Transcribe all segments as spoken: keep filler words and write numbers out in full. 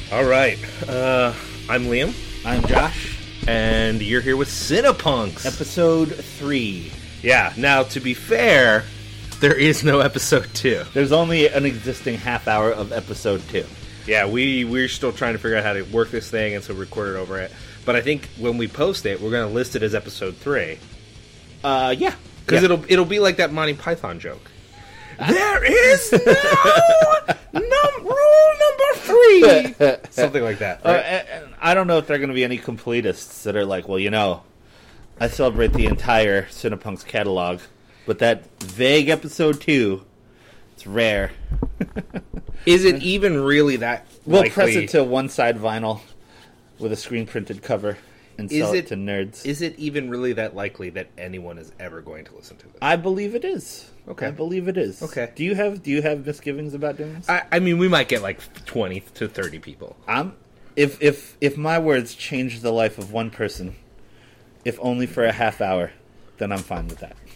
All right. Uh, I'm Liam. I'm Josh. And you're here with Cinepunks. Episode three. Yeah. Now, to be fair, there is no episode two. There's only an existing half hour of episode two. Yeah, we, we're still trying to figure out how to work this thing, and so record it over it. But I think when we post it, we're going to list it as episode three. Uh, yeah. Because yeah. it'll, it'll be like that Monty Python joke. There is no num- rule number three. Something like that. Right? Uh, and, and I don't know if there are going to be any completists that are like, well, you know, I celebrate the entire Cinepunks catalog, but that vague episode two, it's rare. Is it even really that We'll likely? press it to one side vinyl with a screen printed cover and Is sell it- it to nerds. Is it even really that likely that anyone is ever going to listen to this? I believe it is. Okay. I believe it is. Okay. Do you have Do you have misgivings about doing this? I, I mean, we might get like twenty to thirty people. I'm if if if my words change the life of one person, if only for a half hour, then I'm fine with that.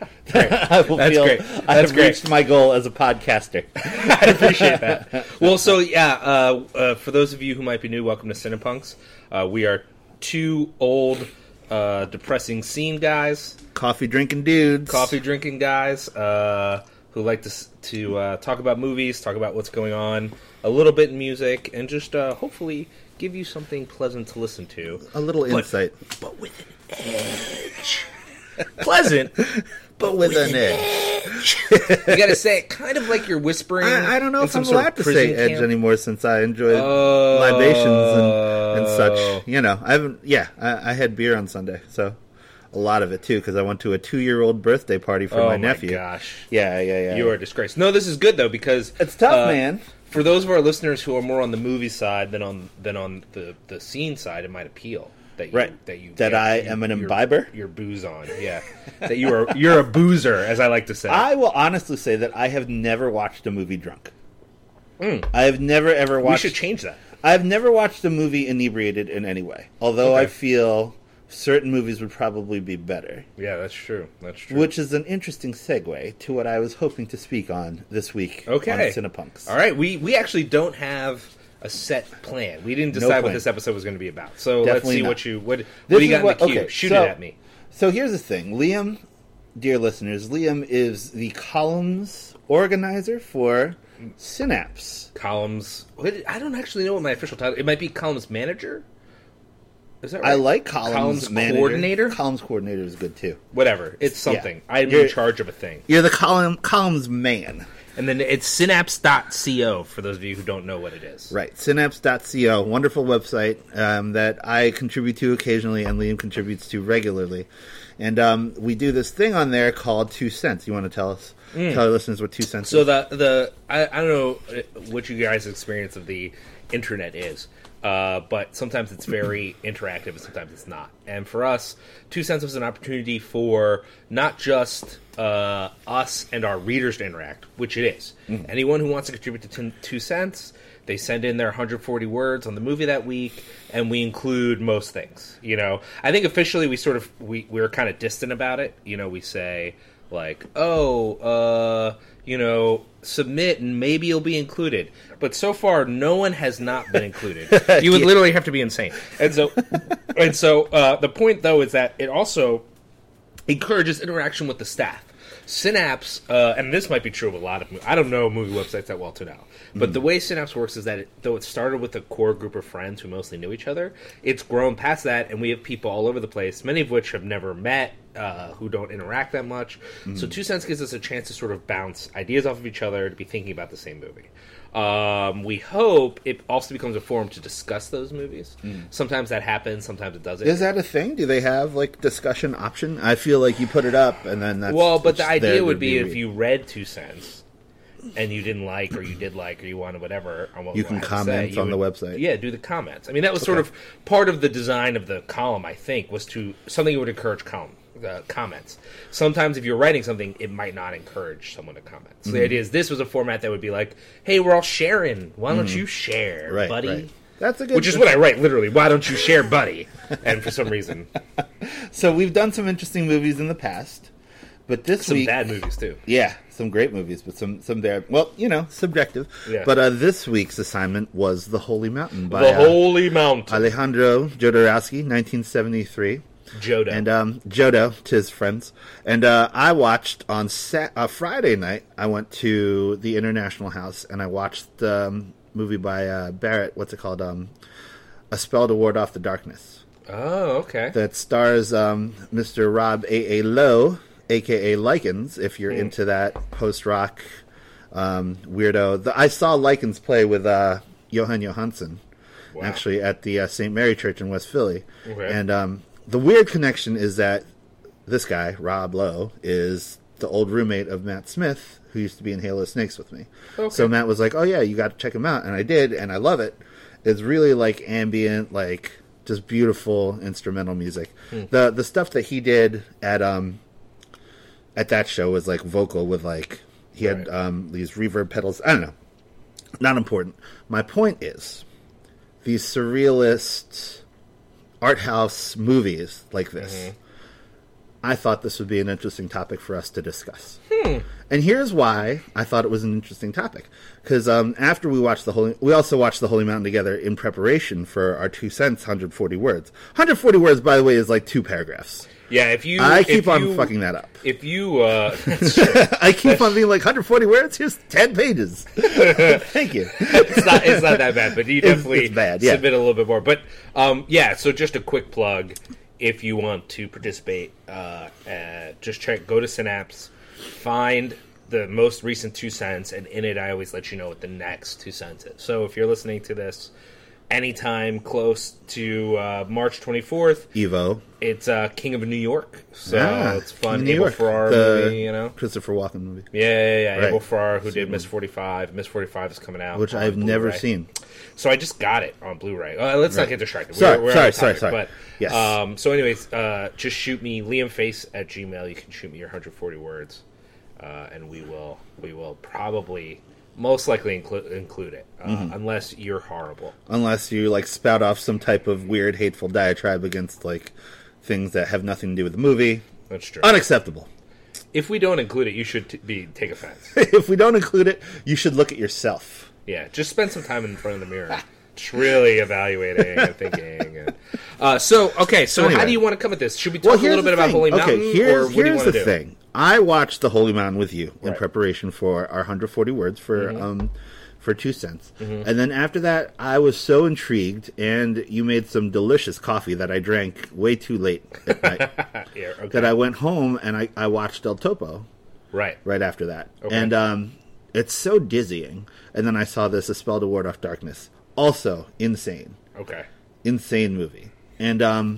I will That's feel great. I That's have great. reached my goal as a podcaster. I appreciate that. Well, so yeah, uh, uh, for those of you who might be new, welcome to Cinepunks. Uh, we are two old, uh, depressing scene guys, Coffee drinking dudes. coffee drinking guys, uh, who like to s- to uh, talk about movies, talk about what's going on, a little bit in music, and just uh, hopefully give you something pleasant to listen to. A little But- insight. But with an edge. Pleasant, But with an edge. You gotta say it kind of like you're whispering. I, I don't know in if some I'm sort of allowed to prison say edge camp. anymore since I enjoyed Oh. libations and, and such. You know, I haven't. Yeah, I, I had beer on Sunday, so a lot of it too because I went to a two-year-old birthday party for Oh my my nephew. gosh. Yeah, yeah, yeah. You are a disgrace. No, this is good though because It's tough, uh, man. For those of our listeners who are more on the movie side than on than on the, the scene side, it might appeal that you, Right. that you That yeah, I you- am an you're- imbiber? You're booze on, yeah. That you are you're a boozer, as I like to say. I will honestly say that I have never watched a movie drunk. Mm. I have never ever we watched. should change that. I've never watched a movie inebriated in any way. Although Okay. I feel certain movies would probably be better. Yeah, that's true. That's true. Which is an interesting segue to what I was hoping to speak on this week Okay. on Cinepunks. All right, we we actually don't have a set plan. We didn't No decide what plan. this episode was going to be about. So Definitely let's see not. what you what, what This do you is got what- in the queue. okay, Shoot so- it at me. So here's the thing. Liam, dear listeners, Liam is the columns organizer for Synapse. Columns. What, I don't actually know what my official title. It might be columns manager. Is that right? I like columns, Columns manager. coordinator? Columns coordinator is good too. Whatever. It's something. Yeah. I'm You're- in charge of a thing. You're the column columns man. And then it's synapse dot co for those of you who don't know what it is. Right, synapse dot co, wonderful website um, that I contribute to occasionally and Liam contributes to regularly. And um, we do this thing on there called Two Cents. You want to tell us, tell our listeners what Two Cents So is? the the I, I don't know what you guys' experience of the internet is, uh, but sometimes it's very interactive and sometimes it's not. And for us, Two Cents was an opportunity for not just uh, us and our readers to interact, which it is. Anyone who wants to contribute to ten, Two Cents, they send in their one hundred forty words on the movie that week, and we include most things. You know, I think officially we sort of we we're kind of distant about it. You know, we say like, oh, uh, you know, submit and maybe you'll be included. But so far, no one has not been included. You would Yeah. literally have to be insane. And so, and so uh, the point though is that it also encourages interaction with the staff. Synapse, uh, and this might be true of a lot of movies. I don't know movie websites that well to know. But Mm. the way Synapse works is that it, though it started with a core group of friends who mostly knew each other, it's grown past that, and we have people all over the place, many of which have never met, uh, who don't interact that much. Mm. So Two Cents gives us a chance to sort of bounce ideas off of each other, to be thinking about the same movie. Um, we hope it also becomes a forum to discuss those movies. Sometimes that happens, sometimes it doesn't. Is that a thing? Do they have like discussion option? I feel like you put it up and then that's Well, but the it's idea there would to be if read. you read Two Cents and you didn't like, or you did like, or you wanted whatever on what You we can had to say, comment you on the would- website. Yeah, do the comments. I mean, that was sort Okay. of part of the design of the column. I think was to something that would encourage column. Uh, comments. Sometimes, if you're writing something, it might not encourage someone to comment. So Mm-hmm. the idea is this was a format that would be like, "Hey, we're all sharing. Why don't you share, Mm-hmm. Right, buddy?" right. That's a good. Which is what I write literally. Why don't you share, buddy? And for some reason, So we've done some interesting movies in the past, but this some week, bad movies too. Yeah, some great movies, but some some bad. Well, you know, subjective. Yeah. But uh, this week's assignment was The Holy Mountain by The uh, Holy Mountain. Alejandro Jodorowsky, nineteen seventy-three. Jodo. And um, Jodo to his friends. And uh, I watched on Sat- uh, Friday night, I went to the International House and I watched the um, movie by uh, Barrett, what's it called? Um, A Spell to Ward Off the Darkness. Oh, okay. That stars um, Mister Rob A A. Lowe, a k a. Likens, if you're mm. into that post-rock um, weirdo. The, I saw Likens play with uh, Johan Johansson, wow. actually, at the uh, Saint Mary Church in West Philly. Okay. And um, the weird connection is that this guy, Rob Lowe, is the old roommate of Matt Smith, who used to be in Halo Snakes with me. Okay. So Matt was like, oh yeah, you got to check him out. And I did, and I love it. It's really like ambient, like just beautiful instrumental music. Hmm. The the stuff that he did at um at that show was like vocal with like, he had right. um, these reverb pedals. I don't know. Not important. My point is, these surrealist art house movies like this, mm-hmm. I thought this would be an interesting topic for us to discuss. Hmm. And here's why I thought it was an interesting topic. Because um, after we watched the Holy... We also watched The Holy Mountain together in preparation for our two cents, one hundred forty words. one hundred forty words, by the way, is like two paragraphs. Yeah, if you... I keep if on you, fucking that up. If you... Uh, I keep on being like, one hundred forty words? Here's ten pages. Thank you. It's not it's not that bad, but you definitely it's, it's bad, yeah. submit a little bit more. But, um, yeah, so just a quick plug. If you want to participate, uh, uh, just check, go to Synapse, find the most recent two cents, and in it I always let you know what the next two cents is. So if you're listening to this anytime close to uh, March twenty-fourth, Evo, it's uh, King of New York. So yeah, it's fun. New Abel York, Ferrara the movie, you know? Christopher Walken movie. Yeah, yeah, yeah. Right. Abel Ferrara, who Super did Miss forty-five. Miss forty-five is coming out. Which I've Blu-ray. never seen. So I just got it on Blu-ray. Uh, let's right. not get distracted. Sorry, we're, we're sorry, topic, sorry, sorry. But, yes. Um, so anyways, uh, just shoot me, liamface at gmail. You can shoot me your one hundred forty words. Uh, and we will we will probably most likely include include it, uh, mm-hmm. unless you're horrible. Unless you like spout off some type of weird, hateful diatribe against like things that have nothing to do with the movie. That's true. Unacceptable. If we don't include it, you should t- be take offense. If we don't include it, you should look at yourself. Yeah, just spend some time in front of the mirror, just really evaluating and thinking. And, uh, so okay, so anyway. How do you want to come at this? Should we talk well, a little bit about Holy Mountain? Okay, here's, or what do you here's want the to do? thing. I watched The Holy Mountain with you in right. preparation for our one hundred forty words for mm-hmm. um for two cents. Mm-hmm. And then after that, I was so intrigued, and you made some delicious coffee that I drank way too late at night. yeah, okay. That I went home and I, I watched El Topo. Right. Right after that. Okay. And um, it's so dizzying. And then I saw this, A Spell to Ward Off Darkness. Also insane. Okay. Insane movie. And um,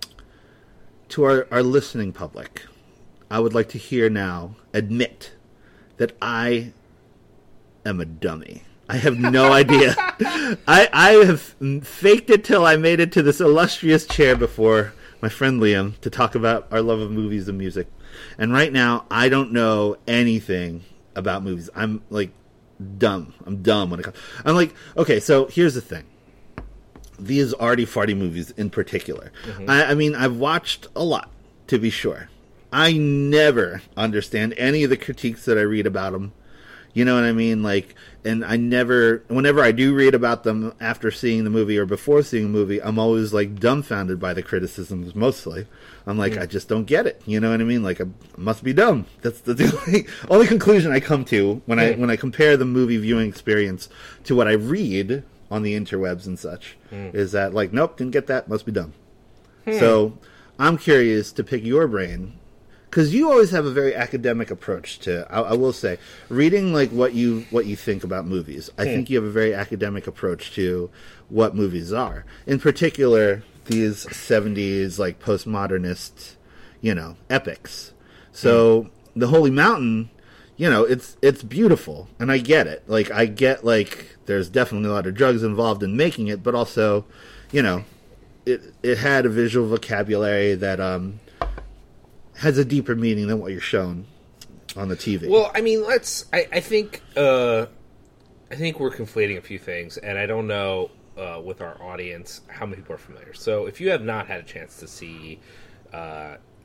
to our, our listening public, I would like to hear now admit that I am a dummy. I have no idea. I I have faked it till I made it to this illustrious chair before my friend Liam to talk about our love of movies and music. And right now, I don't know anything about movies. I'm like dumb. I'm dumb when it comes. I'm like, okay, so here's the thing. These arty farty movies in particular. Mm-hmm. I, I mean, I've watched a lot, to be sure. I never understand any of the critiques that I read about them. You know what I mean? Like, and I never, whenever I do read about them after seeing the movie or before seeing the movie, I'm always like dumbfounded by the criticisms. Mostly, I'm like, mm. I just don't get it. You know what I mean? Like, I must be dumb. That's the, the only, only conclusion I come to when mm. I when I compare the movie viewing experience to what I read on the interwebs and such. Mm. Is that like, nope, didn't get that. Must be dumb. Hmm. So, I'm curious to pick your brain. Because you always have a very academic approach to, I, I will say, reading like what you what you think about movies. I hmm. think you have a very academic approach to what movies are. In particular, these seventies like postmodernist, you know, epics. So hmm. The Holy Mountain, you know, it's it's beautiful, and I get it. Like I get like there's definitely a lot of drugs involved in making it, but also, you know, it it had a visual vocabulary that um. has a deeper meaning than what you're shown on the T V. Well, I mean, let's. I, I think. Uh, I think we're conflating a few things, and I don't know uh, with our audience how many people are familiar. So, if you have not had a chance to see uh,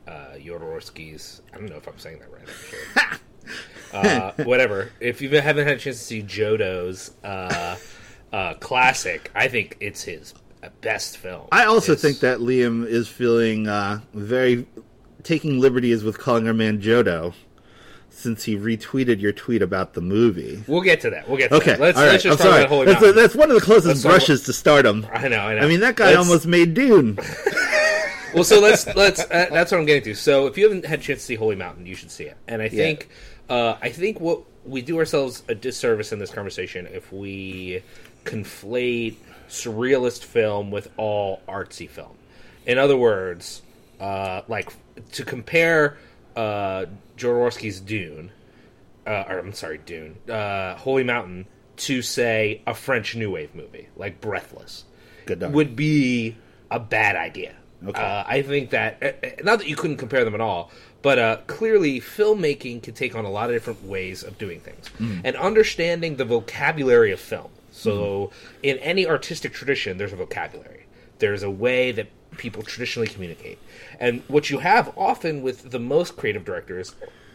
uh, Jodorowsky's. I don't know if I'm saying that right. Actually, uh, whatever. If you haven't had a chance to see Jodo's uh, uh, classic, I think it's his best film. I also it's, think that Liam is feeling uh, very taking liberties with calling our man Jodo, since he retweeted your tweet about the movie. We'll get to that. We'll get to okay. that. Let's, All right. let's just I'm talk sorry. about Holy that's, Mountain. a, that's one of the closest let's brushes to stardom. I know, I know. I mean, that guy let's, almost made Dune. Well, so let's let's. Uh, that's what I'm getting to. So, if you haven't had a chance to see Holy Mountain, you should see it. And I think, yeah. uh, I think what we do ourselves a disservice in this conversation if we conflate surrealist film with all artsy film. In other words, uh, like to compare uh, Jodorowsky's Dune, uh, or I'm sorry, Dune, uh, Holy Mountain, to say a French New Wave movie like Breathless, Good dog. would be a bad idea. Okay. Uh, I think that uh, not that you couldn't compare them at all, but uh, clearly filmmaking can take on a lot of different ways of doing things, mm. and understanding the vocabulary of film. So, mm. in any artistic tradition, there's a vocabulary. There's a way that people traditionally communicate, and what you have often with the most creative directors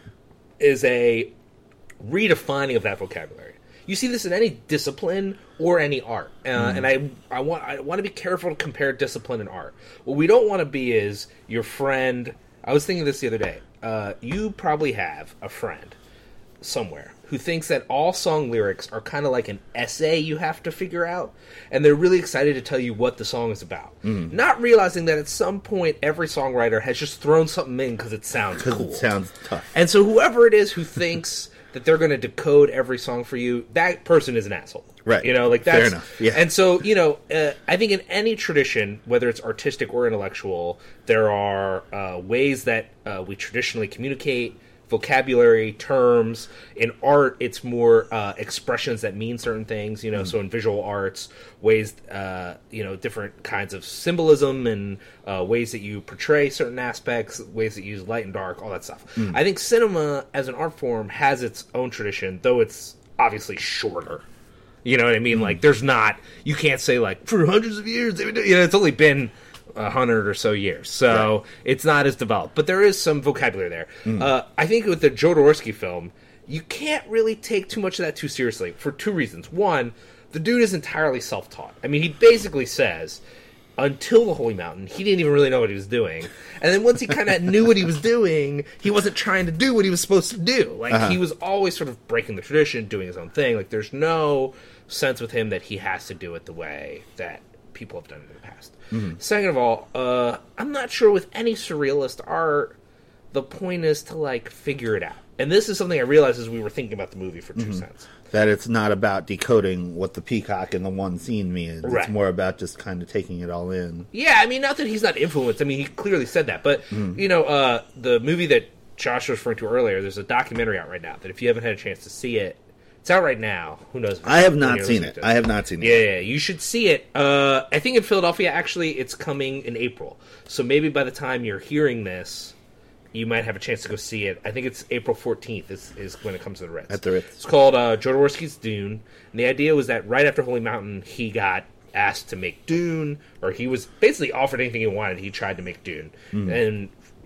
is a redefining of that vocabulary. You see this in any discipline or any art, uh, mm. and I I want I want to be careful to compare discipline and art. What we don't want to be is your friend. I was thinking this the other day. Uh, you probably have a friend somewhere who thinks that all song lyrics are kind of like an essay you have to figure out, and they're really excited to tell you what the song is about, mm. not realizing that at some point every songwriter has just thrown something in because it sounds cool. It sounds tough. And so whoever it is who thinks that they're going to decode every song for you, that person is an asshole. Right. You know, like that's... Fair enough, yeah. And so, you know, uh, I think in any tradition, whether it's artistic or intellectual, there are uh, ways that uh, we traditionally communicate, vocabulary, terms. In art, it's more uh, expressions that mean certain things, you know, mm. so in visual arts, ways, uh, you know, different kinds of symbolism and uh, ways that you portray certain aspects, ways that you use light and dark, all that stuff. Mm. I think cinema as an art form has its own tradition, though it's obviously shorter. You know what I mean? Mm. Like, there's not, you can't say, like, for hundreds of years, you know, it's only been a hundred or so years, so right. it's not as developed. But there is some vocabulary there. Mm. Uh, I think with the Jodorowsky film, you can't really take too much of that too seriously for two reasons. One, the dude is entirely self-taught. I mean, he basically says, until the Holy Mountain, he didn't even really know what he was doing. And then once he kind of knew what he was doing, he wasn't trying to do what he was supposed to do. Like, uh-huh. he was always sort of breaking the tradition, doing his own thing. Like, there's no sense with him that he has to do it the way that people have done it in the past. Mm-hmm. Second of all, uh, I'm not sure with any surrealist art, the point is to, like, figure it out. And this is something I realized as we were thinking about the movie for Two mm-hmm. Cents. That it's not about decoding what the peacock in the one scene means. Right. It's more about just kind of taking it all in. Yeah, I mean, not that he's not influenced. I mean, he clearly said that. But, mm. you know, uh, the movie that Josh was referring to earlier, there's a documentary out right now that if you haven't had a chance to see it, it's out right now. Who knows? I have not seen it. I have not seen it. Yeah, yeah, you should see it. Uh, I think in Philadelphia, actually, it's coming in April. So maybe by the time you're hearing this, you might have a chance to go see it. I think it's April fourteenth is, is when it comes to the Ritz. At the Ritz. It's called uh, Jodorowsky's Dune. And the idea was that right after Holy Mountain, he got asked to make Dune, or he was basically offered anything he wanted. He tried to make Dune. Mm. And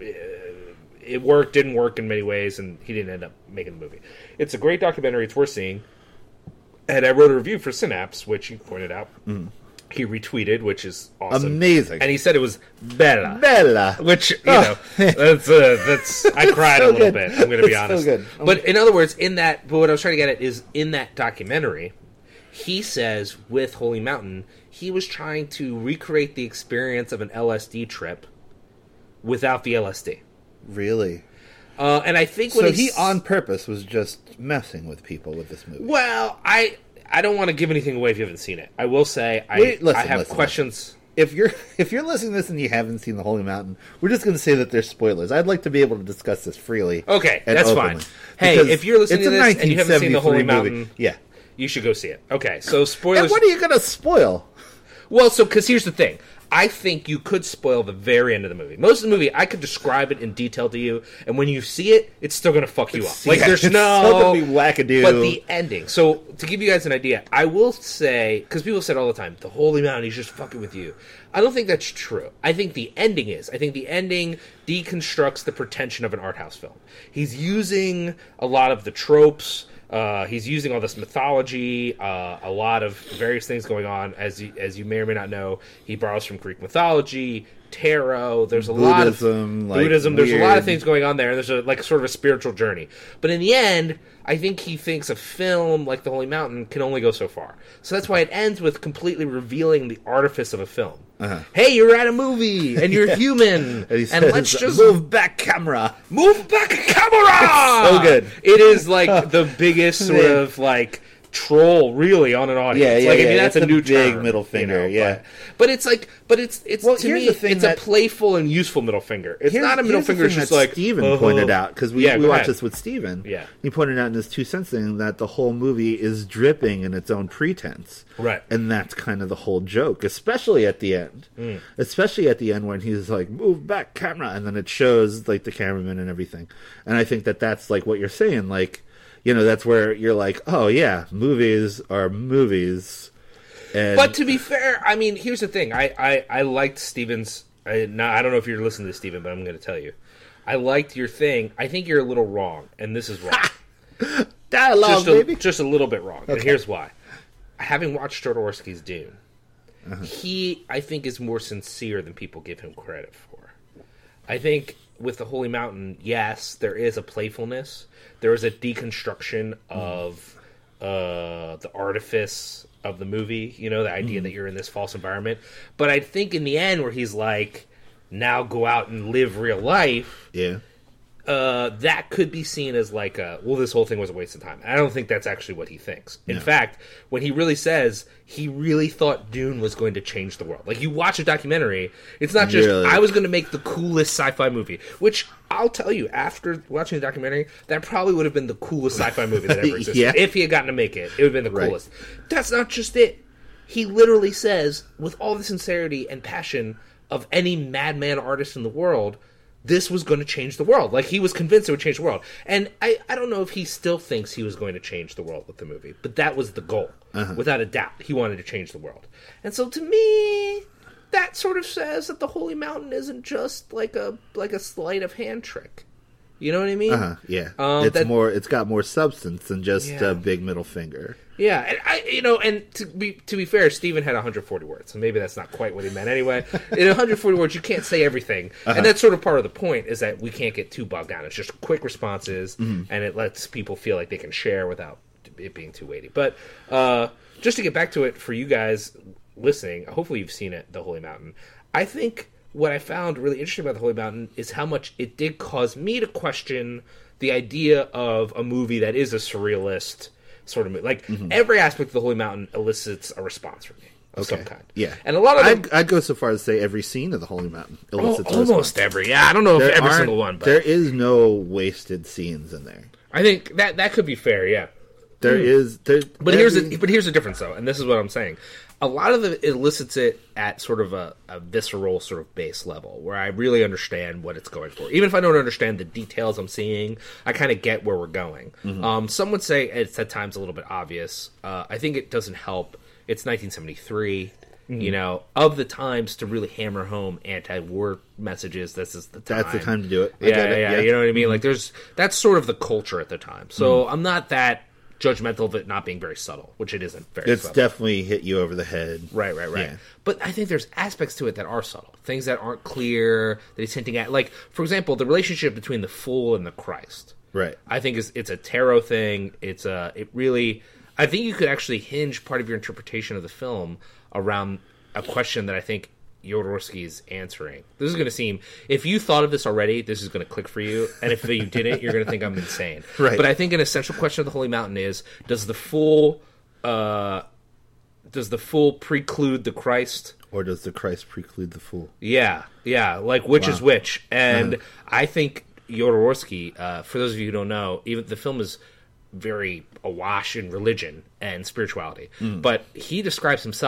uh, it worked, didn't work in many ways, and he didn't end up making the movie. It's a great documentary. It's worth seeing. And I wrote a review for Synapse, which you pointed out. Mm. He retweeted, which is awesome. Amazing. And he said it was bella. Bella. Which, you oh. know, that's, uh, that's, I cried so a little good. bit, I'm going to be it's honest. So good. But in other words, in that, but what I was trying to get at is in that documentary, he says with Holy Mountain, he was trying to recreate the experience of an L S D trip without the L S D. Really? Uh, and I think when so he on purpose was just messing with people with this movie. Well, I I don't want to give anything away if you haven't seen it. I will say I, Wait, listen, I have listen, questions. Listen. If you're if you're listening to this and you haven't seen the Holy Mountain, we're just going to say that there's spoilers. I'd like to be able to discuss this freely. Okay, and that's openly. fine. Hey, if you're listening to this and you haven't seen the Holy movie. Mountain, yeah, you should go see it. Okay, so spoilers. And what are you going to spoil? Well, so, because here's the thing. I think you could spoil the very end of the movie. Most of the movie, I could describe it in detail to you, and when you see it, it's still going to fuck you up. Like, yeah, there's it's no... still gonna be wackadoo. But the ending. So, to give you guys an idea, I will say, because people said all the time, the Holy Mountain, he's just fucking with you. I don't think that's true. I think the ending is. I think the ending deconstructs the pretension of an art house film. He's using a lot of the tropes... Uh, he's using all this mythology, uh, a lot of various things going on. As you, as you may or may not know, he borrows from Greek mythology, tarot. There's a Buddhism, lot of like Buddhism. There's weird. a lot of things going on there. And there's a like sort of a spiritual journey. But in the end, I think he thinks a film like The Holy Mountain can only go so far. So that's why it ends with completely revealing the artifice of a film. Uh-huh. Hey, you're at a movie and you're human, and, he and says, let's just move back camera. Move back a camera! So good. It is like the biggest sort of like troll really on an audience. Yeah, yeah, like, I yeah. mean, that's, That's a new a big term, middle finger, you know, yeah. But, but it's like, but it's it's Well, to here's me, the thing it's that- a playful and useful middle finger. It's Here's- not a middle here's the finger. It's thing just that like Steven uh-huh. pointed out, because we, Yeah, we go watched ahead. this with Steven. Yeah. He pointed out in his two cents thing that the whole movie is dripping in its own pretense. Right. And that's kind of the whole joke, especially at the end. Mm. Especially at the end when he's like, move back camera, and then it shows like the cameraman and everything. And I think that that's like what you're saying, like, you know, that's where you're like, oh yeah, movies are movies. And But to be fair, I mean, here's the thing. I, I, I liked Steven's... I, now, I don't know if you're listening to Steven, but I'm going to tell you. I liked your thing. I think you're a little wrong, and this is wrong. dialogue, just, a, baby. just a little bit wrong. And Okay. here's why. Having watched Jodorowsky's Dune, Uh-huh. he, I think, is more sincere than people give him credit for. I think with The Holy Mountain, yes, there is a playfulness. There is a deconstruction of uh, the artifice of the movie, you know, the idea that you're in this false environment. But I think in the end where he's like, now go out and live real life, Yeah. uh, that could be seen as like a, well, this whole thing was a waste of time. I don't think that's actually what he thinks. In No. fact, when he really says he really thought Dune was going to change the world. Like, you watch a documentary, it's not just, Really? I was going to make the coolest sci-fi movie, which I'll tell you, after watching the documentary, that probably would have been the coolest sci-fi movie that ever existed. Yeah. If he had gotten to make it, it would have been the Right. coolest. That's not just it. He literally says, with all the sincerity and passion of any madman artist in the world, this was going to change the world. Like, he was convinced it would change the world. And I, I don't know if he still thinks he was going to change the world with the movie, but that was the goal. Uh-huh. Without a doubt, he wanted to change the world. And so to me, that sort of says that the Holy Mountain isn't just like a like a sleight of hand trick. You know what I mean? Uh-huh. Yeah. Um, it's that- more. It's got more substance than just Yeah. a big middle finger. Yeah, and I, you know, and to be to be fair, Stephen had one hundred forty words, so maybe that's not quite what he meant anyway. In one hundred forty words, you can't say everything, Uh-huh. and that's sort of part of the point, is that we can't get too bogged down. It's just quick responses, Mm-hmm. and it lets people feel like they can share without it being too weighty. But uh, just to get back to it for you guys listening, hopefully you've seen it, The Holy Mountain. I think what I found really interesting about The Holy Mountain is how much it did cause me to question the idea of a movie that is a surrealist sort of movie. Like, every aspect of The Holy Mountain elicits a response from me of some kind. Yeah. And a lot of them, I'd, I'd go so far as to say every scene of the Holy Mountain oh, elicits a almost response. every. Yeah, I don't know if There every aren't- single one, but there is no wasted scenes in there. I think that that could be fair. Yeah. There is. There, But here's every- the but here's the difference, though, and this is what I'm saying. A lot of it elicits it at sort of a, a visceral sort of base level, where I really understand what it's going for. Even if I don't understand the details I'm seeing, I kind of get where we're going. Mm-hmm. Um, some would say it's at times a little bit obvious. Uh, I think it doesn't help. It's nineteen seventy-three. Mm-hmm. You know, of the times to really hammer home anti-war messages, this is the time. That's the time to do it. I Yeah, get it, yeah, yeah. you know what I mean? Like, there's that's sort of the culture at the time. So Mm-hmm. I'm not that judgmental of it not being very subtle, which it isn't very It's subtle. definitely hit you over the head. Right, right, right. Yeah. But I think there's aspects to it that are subtle. Things that aren't clear, that he's hinting at. Like, for example, the relationship between the fool and the Christ. Right. I think is it's a tarot thing. It's a it really I think you could actually hinge part of your interpretation of the film around a question that I think Jodorowsky is answering. This is going to seem, if you thought of this already, this is going to click for you, and if you didn't, you're going to think I'm insane. Right. But I think an essential question of the Holy Mountain is: Does the fool, uh, does the fool preclude the Christ? Or does the Christ preclude the fool? Yeah, yeah. Like, which is Wow. which? And I think Jodorowsky, uh, for those of you who don't know, even the film is very awash in religion and spirituality. But he describes himself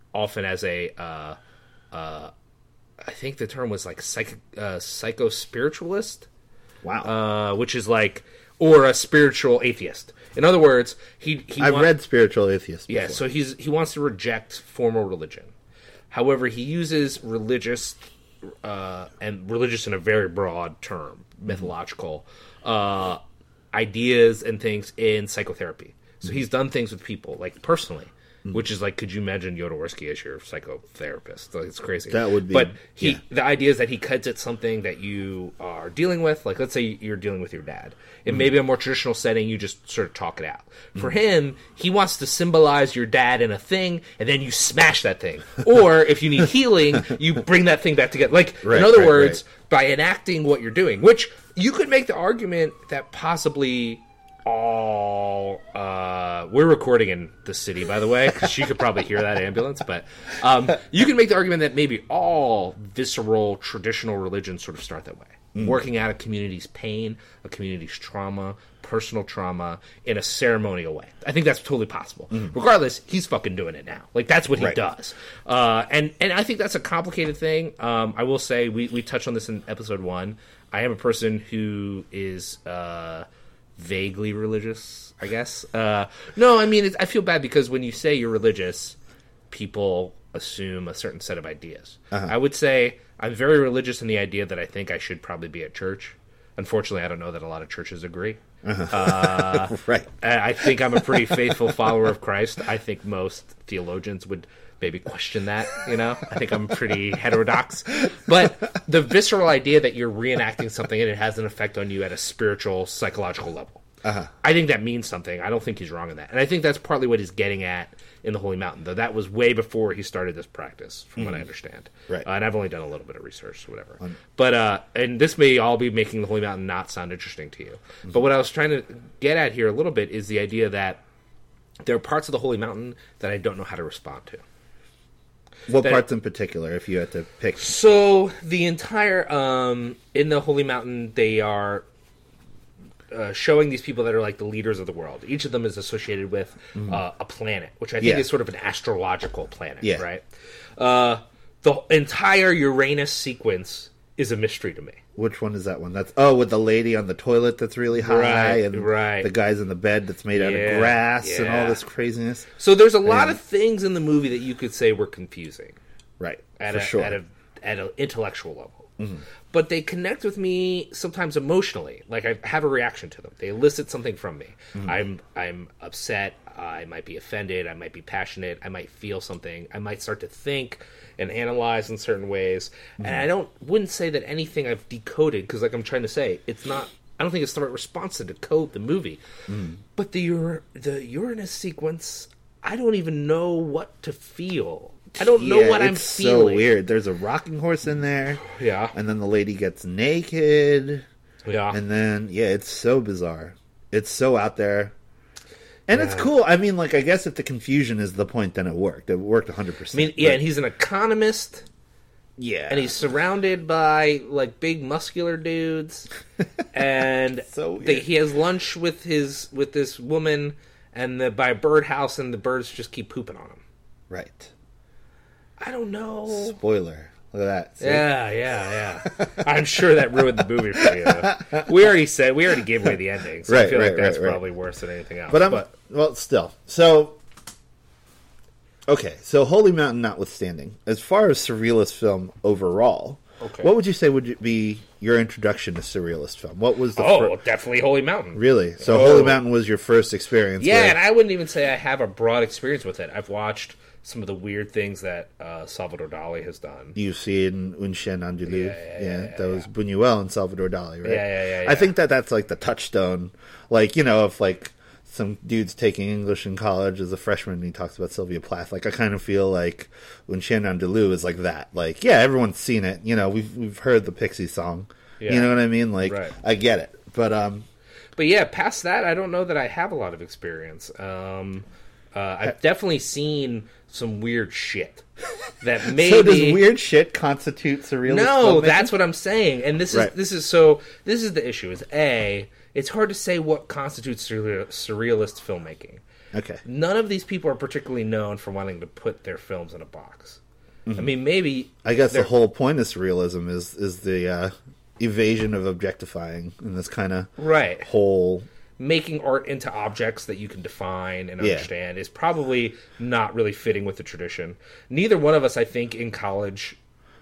often as a, uh, uh, I think the term was like psych, uh, psycho-spiritualist. Wow. Uh, which is like, or a spiritual atheist. In other words, he, he I've wa- read Spiritual Atheist before. Yeah, so he's he wants to reject formal religion. However, he uses religious, uh, and religious in a very broad term, mythological, uh, ideas and things in psychotherapy. So he's done things with people, like personally, which is like, could you imagine Jodorowsky as your psychotherapist? Like, it's crazy. That would be- But he, yeah. the idea is that he cuts at something that you are dealing with. Like, let's say you're dealing with your dad. In maybe a more traditional setting, you just sort of talk it out. For him, he wants to symbolize your dad in a thing, and then you smash that thing. Or if you need healing, you bring that thing back together. Like, Right, in other right, words, right. by enacting what you're doing, which you could make the argument that possibly all uh we're recording in the city, by the way, because you could probably hear that ambulance, but um you can make the argument that maybe all visceral traditional religions sort of start that way, mm. working out a community's pain, a community's trauma, personal trauma in a ceremonial way. I think that's totally possible. Mm. Regardless, he's fucking doing it now. Like, that's what he Right. does. Uh and and I think that's a complicated thing. um I will say, we we touched on this in episode one. I am a person who is uh vaguely religious, I guess. Uh, no, I mean, it's, I feel bad because when you say you're religious, people assume a certain set of ideas. Uh-huh. I would say I'm very religious in the idea that I think I should probably be at church. Unfortunately, I don't know that a lot of churches agree. Uh-huh. Uh, right. I think I'm a pretty faithful follower of Christ. I think most theologians would maybe question that, you know? I think I'm pretty heterodox. But the visceral idea that you're reenacting something and it has an effect on you at a spiritual, psychological level, uh-huh. I think that means something. I don't think he's wrong in that. And I think that's partly what he's getting at in the Holy Mountain, though that was way before he started this practice, from mm-hmm. what I understand. Right. Uh, and I've only done a little bit of research, or whatever. Um, but, uh, and this may all be making the Holy Mountain not sound interesting to you. Mm-hmm. But what I was trying to get at here a little bit is the idea that there are parts of the Holy Mountain that I don't know how to respond to. What that, parts in particular, if you had to pick? So, the entire, um, in the Holy Mountain, they are uh, showing these people that are like the leaders of the world. Each of them is associated with mm. uh, a planet, which I think yeah. is sort of an astrological planet, yeah. right? Uh, the entire Uranus sequence is a mystery to me. Which one is that one? That's oh, with the lady on the toilet that's really high, right, and right. the guys in the bed that's made out yeah, of grass, yeah. and all this craziness. So there's a lot and, of things in the movie that you could say were confusing, right? At for a, sure, at a at an intellectual level. Mm-hmm. But they connect with me sometimes emotionally. Like, I have a reaction to them. They elicit something from me. Mm-hmm. I'm I'm upset. I might be offended. I might be passionate. I might feel something. I might start to think and analyze in certain ways. Mm-hmm. And I don't wouldn't say that anything I've decoded, because, like I'm trying to say, it's not. I don't think it's the right response to decode the movie. Mm. But the Ur- the Uranus sequence, I don't even know what to feel. I don't know yeah, what I'm it's feeling. So weird. There's a rocking horse in there. Yeah. And then the lady gets naked. Yeah. And then, yeah, it's so bizarre. It's so out there. And yeah. it's cool. I mean, like, I guess if the confusion is the point, then it worked. It worked one hundred percent. I mean, yeah, but, and he's an economist. Yeah. And he's surrounded by, like, big muscular dudes. And so they, he has lunch with his with this woman and the, by a birdhouse, and the birds just keep pooping on him. Right. I don't know. Spoiler. Look at that. See? Yeah, yeah, yeah. I'm sure that ruined the movie for you. We already said, we already gave away the ending, so right, I feel right, like that's right, right. probably worse than anything else. But I'm, but, well, still. So, okay, so Holy Mountain notwithstanding, as far as surrealist film overall, okay. what would you say would be your introduction to surrealist film? What was the Oh, fir- definitely Holy Mountain. Really? So oh. Holy Mountain was your first experience Yeah, with... and I wouldn't even say I have a broad experience with it. I've watched some of the weird things that uh, Salvador Dali has done. You see it in Un Chien Andalou. Yeah, yeah, yeah, yeah, yeah, that yeah. was Buñuel and Salvador Dali, right? Yeah, yeah, yeah, yeah. I think that that's like the touchstone. Like, you know, if like some dude's taking English in college as a freshman and he talks about Sylvia Plath, like I kind of feel like Un Chien Andalou is like that. Like, yeah, everyone's seen it. You know, we've we've heard the Pixie song. Yeah. You know what I mean? Like, right. I get it. But um, but yeah, past that, I don't know that I have a lot of experience. Um, uh, I've definitely seen some weird shit that maybe. So does weird shit constitute surrealist? No, filmmaking? that's what I'm saying. And this is right. this is so this is the issue. Is A, it's hard to say what constitutes surreal, surrealist filmmaking. Okay. None of these people are particularly known for wanting to put their films in a box. Mm-hmm. I mean, maybe... I guess the whole point of surrealism is, is the uh, evasion of objectifying in this kind of right. whole... Making art into objects that you can define and Yeah. understand is probably not really fitting with the tradition. Neither one of us, I think, in college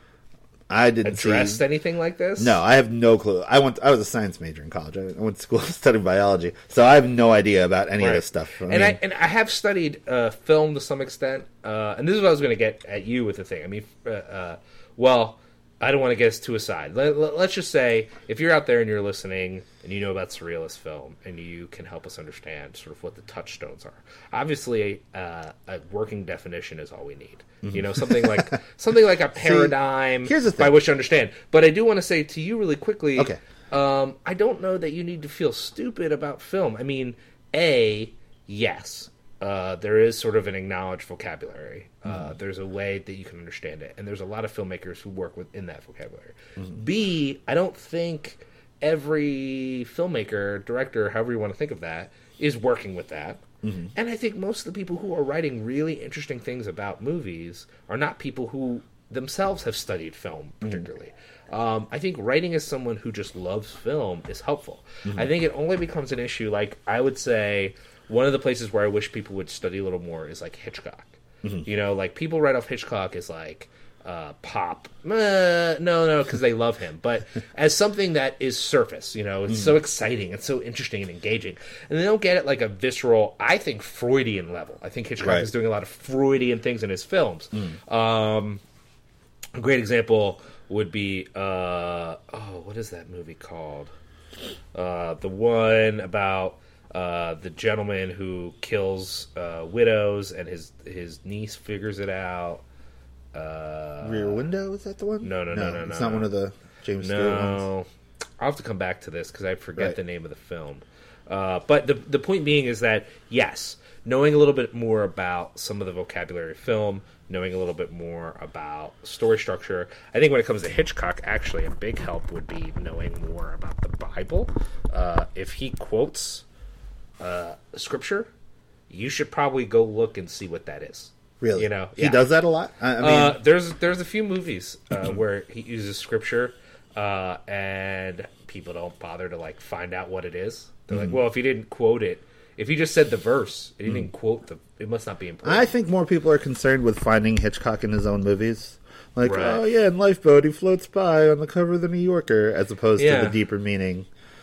I didn't addressed see... anything like this. No, I have no clue. I went. I was a science major in college. I went to school studying biology, so I have no idea about any Right. of this stuff. I and mean, I and I have studied uh, film to some extent, uh, and this is what I was going to get at you with the thing. I mean, uh, uh, well, I don't want to get us too aside. Let, let, let's just say if you're out there and you're listening and you know about surrealist film and you can help us understand sort of what the touchstones are. Obviously, uh, a working definition is all we need. Mm-hmm. You know, something like something like a paradigm See, here's the thing. by which to understand. But I do want to say to you really quickly. Okay. Um, I don't know that you need to feel stupid about film. I mean, A, yes, uh, there is sort of an acknowledged vocabulary. Uh, Mm-hmm. there's a way that you can understand it, and there's a lot of filmmakers who work within that vocabulary. Mm-hmm. B, I don't think every filmmaker, director, however you want to think of that, is working with that. Mm-hmm. And I think most of the people who are writing really interesting things about movies are not people who themselves have studied film particularly. Mm-hmm. Um, I think writing as someone who just loves film is helpful. Mm-hmm. I think it only becomes an issue, like, I would say one of the places where I wish people would study a little more is, like, Hitchcock. Mm-hmm. You know, like, people write off Hitchcock as, like, uh, pop. Uh, no, no, because they love him. But as something that is surface, you know, it's mm-hmm. so exciting, it's so interesting and engaging. And they don't get it like a visceral, I think, Freudian level. I think Hitchcock Right. is doing a lot of Freudian things in his films. Mm. Um, a great example would be, uh, oh, what is that movie called? Uh, the one about uh, the gentleman who kills uh, widows and his his niece figures it out. Uh, Rear Window, is that the one? No, no, no, no, It's no, not no. one of the James Stewart ones. No, I'll have to come back to this because I forget Right. the name of the film. Uh, but the the point being is that yes, knowing a little bit more about some of the vocabulary of film, knowing a little bit more about story structure. I think when it comes to Hitchcock, actually, a big help would be knowing more about the Bible. Uh, if he quotes uh, scripture, you should probably go look and see what that is. Really? You know, He yeah. does that a lot? I, I mean, Uh, there's there's a few movies uh, where he uses scripture, uh, and people don't bother to like find out what it is. They're like, well, if he didn't quote it, if he just said the verse, and he didn't quote the, it must not be important. I think more people are concerned with finding Hitchcock in his own movies. Like, Right. oh yeah, in Lifeboat, he floats by on the cover of the New Yorker, as opposed Yeah. to the deeper meaning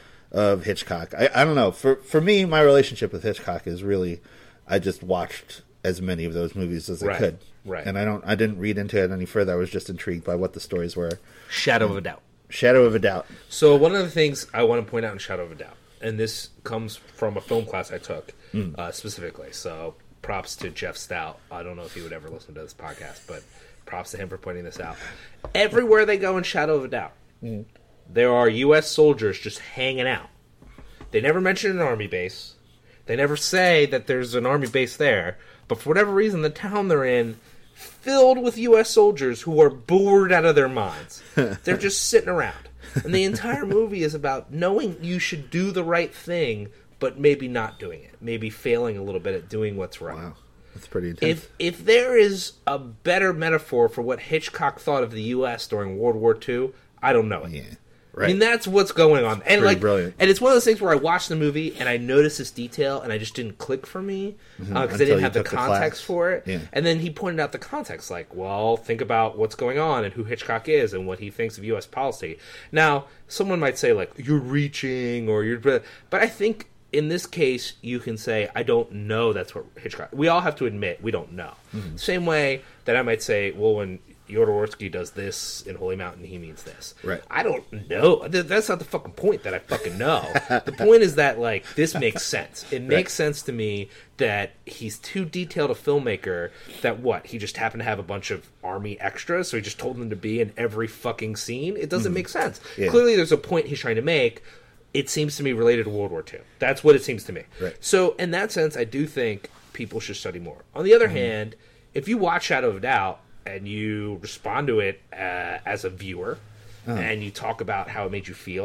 of Hitchcock. I, I don't know. For for me, my relationship with Hitchcock is really, I just watched as many of those movies as I Right. could, Right. and I don't, I didn't read into it any further. I was just intrigued by what the stories were. Shadow of a Doubt. Shadow of a Doubt. So one of the things I want to point out in Shadow of a Doubt, and this comes from a film class I took Mm. uh, specifically. So props to Jeff Stout. I don't know if he would ever listen to this podcast, but props to him for pointing this out. Everywhere they go in Shadow of a Doubt, Mm. there are U S soldiers just hanging out. They never mention an army base. They never say that there's an army base there. But for whatever reason, the town they're in, filled with U S soldiers who are bored out of their minds. They're just sitting around. And the entire movie is about knowing you should do the right thing, but maybe not doing it. Maybe failing a little bit at doing what's right. Wow, that's pretty intense. If if there is a better metaphor for what Hitchcock thought of the U S during World War Two, I don't know it. yeah, I right. mean, that's what's going on. And pretty like, brilliant. and it's one of those things where I watched the movie and I noticed this detail and I just didn't click for me because Mhm. I Until didn't you have the took the context class. for it. Yeah. And then he pointed out the context, like, well, think about what's going on and who Hitchcock is and what he thinks of U S policy. Now, someone might say, like, you're reaching or you're, but I think in this case, you can say, I don't know that's what Hitchcock... We all have to admit we don't know. Mm-hmm. Same way that I might say, well, when Jodorowsky does this in Holy Mountain, he means this. Right. I don't know. Th- That's not the fucking point that I fucking know. The point is that, like, this makes sense. It makes sense to me that he's too detailed a filmmaker that, what, he just happened to have a bunch of army extras, so he just told them to be in every fucking scene? It doesn't make sense. Yeah. Clearly there's a point he's trying to make. It seems to me related to World War Two. That's what it seems to me. Right. So, in that sense, I do think people should study more. On the other hand, if you watch Shadow of a Doubt and you respond to it uh, as a viewer, and you talk about how it made you feel,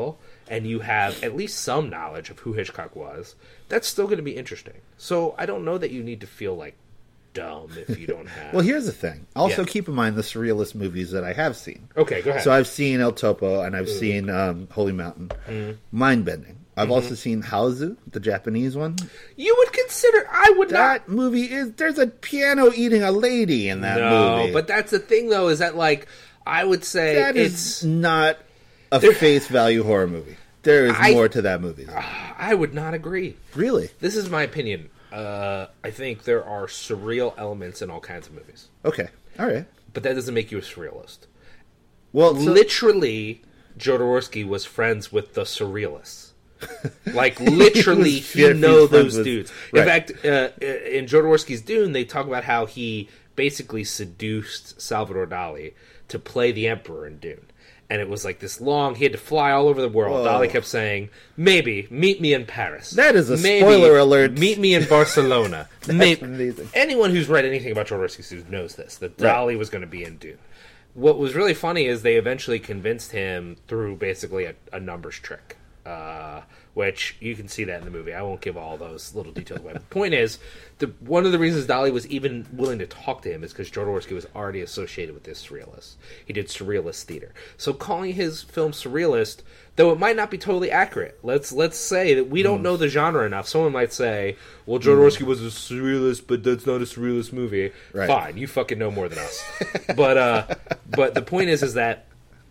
and you have at least some knowledge of who Hitchcock was, that's still going to be interesting. So I don't know that you need to feel like dumb if you don't have... Well, here's the thing. Also, Yeah. keep in mind the surrealist movies that I have seen. Okay, go ahead. So I've seen El Topo, and I've Mm. seen um, Holy Mountain. Mm. Mind-bending. I've Mm-hmm. also seen Haozu, the Japanese one. You would consider... I would not... That movie is... There's a piano eating a lady in that No, movie. but that's the thing, though, is that, like, I would say that it's... is not a There- face value horror movie. There is I- more to that movie. I would not agree. Really? This is my opinion. Uh, I think there are surreal elements in all kinds of movies. Okay. All right. But that doesn't make you a surrealist. Well, so- Literally, Jodorowsky was friends with the surrealists. Like, literally, was he fierce know friends those with- dudes. right. In fact, uh, in Jodorowsky's Dune, they talk about how he basically seduced Salvador Dali to play the Emperor in Dune. And it was like this long, he had to fly all over the world. Whoa. Dali kept saying, maybe, meet me in Paris. That is a Maybe, spoiler alert. Meet me in Barcelona. Maybe. amazing. Anyone Anyone who's read anything about Jodorowsky knows this, that Right. Dali was going to be in Dune. What was really funny is they eventually convinced him through basically a, a numbers trick, uh, which you can see that in the movie. I won't give all those little details away. The point is, the, one of the reasons Dali was even willing to talk to him is because Jodorowsky was already associated with this surrealist. He did surrealist theater. So calling his film surrealist, though it might not be totally accurate, let's let's say that we don't know the genre enough. Someone might say, well, Jodorowsky was a surrealist, but that's not a surrealist movie. Right. Fine, you fucking know more than us. but uh, but the point is, is that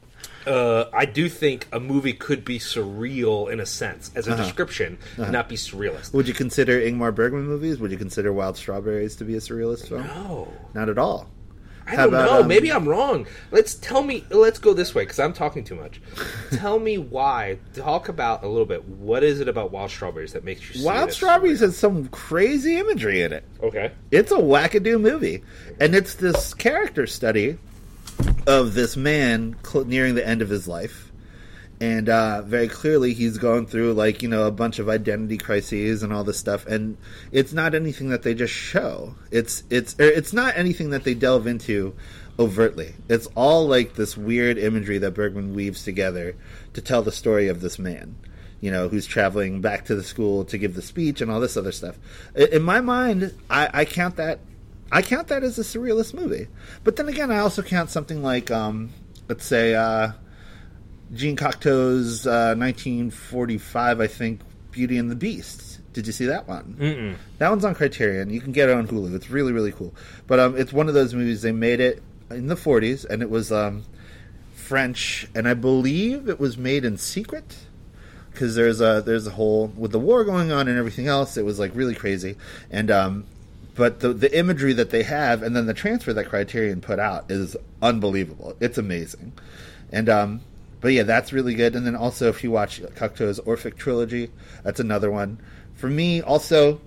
uh, I do think a movie could be surreal in a sense, as a Uh-huh. description, and not be surrealist. would you consider Ingmar Bergman movies? Would you consider Wild Strawberries to be a surrealist film? No. Not at all. I How don't about, know. um, Maybe I'm wrong. Let's tell me. Let's go this way because I'm talking too much. Tell me why. Talk about a little bit. What is it about Wild Strawberries that makes you see Wild it as Strawberries surreal? has some crazy imagery in it. Okay. It's a wackadoo movie. And it's this character study of this man cl- nearing the end of his life. And uh, very clearly he's going through, like, you know, a bunch of identity crises and all this stuff. And it's not anything that they just show. It's it's er, it's not anything that they delve into overtly. It's all like this weird imagery that Bergman weaves together to tell the story of this man, you know, who's traveling back to the school to give the speech and all this other stuff. In in my mind, I, I count that I count that as a surrealist movie. But then again, I also count something like, um, let's say, uh, Jean Cocteau's uh, nineteen forty-five, I think, Beauty and the Beast. Did you see that one? Mm-mm. That one's on Criterion. You can get it on Hulu. It's really, really cool. But um, it's one of those movies, they made it in the forties, and it was um, French, and I believe it was made in secret. Because there's a there's a whole with the war going on and everything else, it was like really crazy. And um, but the the imagery that they have, and then the transfer that Criterion put out is unbelievable. It's amazing. And um, but yeah, that's really good. And then also, if you watch Cocteau's Orphic trilogy, that's another one. For me, also,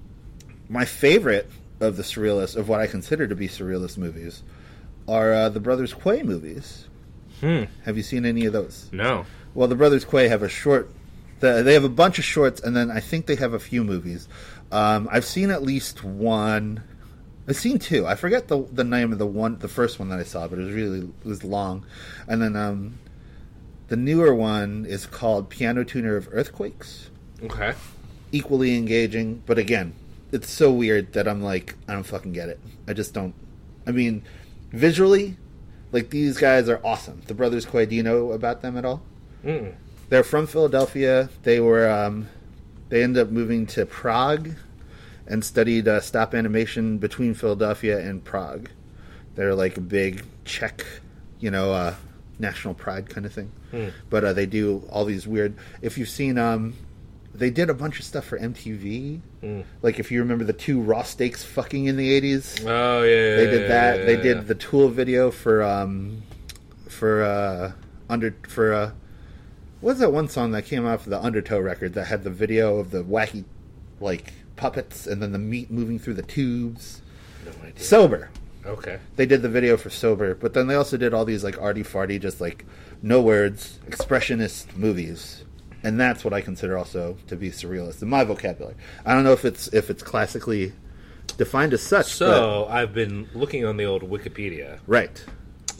my favorite of the surrealist of what I consider to be surrealist movies are uh, the Brothers Quay movies. Hmm. Have you seen any of those? No. Well, the Brothers Quay have a short. The, they have a bunch of shorts, and then I think they have a few movies. Um, I've seen at least one. I've seen two. I forget the the name of the one, the first one that I saw, but it was really it was long. And then um, the newer one is called Piano Tuner of Earthquakes. Okay. Equally engaging, but again, it's so weird that I'm like, I don't fucking get it. I just don't. I mean, visually, like, these guys are awesome. The Brothers Quay, do you know about them at all? Mm. They're from Philadelphia. They were um, they ended up moving to Prague and studied uh, stop animation between Philadelphia and Prague. They're like a big Czech, you know, uh, national pride kind of thing. Mm. But uh, they do all these weird. If you've seen, um, they did a bunch of stuff for M T V. Mm. Like, if you remember the two raw steaks fucking in the eighties. Oh yeah. They did that. yeah, They yeah, did yeah. the Tool video for um for uh under for uh what's that one song that came off the Undertow record that had the video of the wacky like puppets and then the meat moving through the tubes. No idea. Sober. Okay. They did the video for Sober, but then they also did all these like arty farty, just like no words, expressionist movies. And that's what I consider also to be surrealist in my vocabulary. I don't know if it's if it's classically defined as such. So I've been looking on the old Wikipedia, but, right.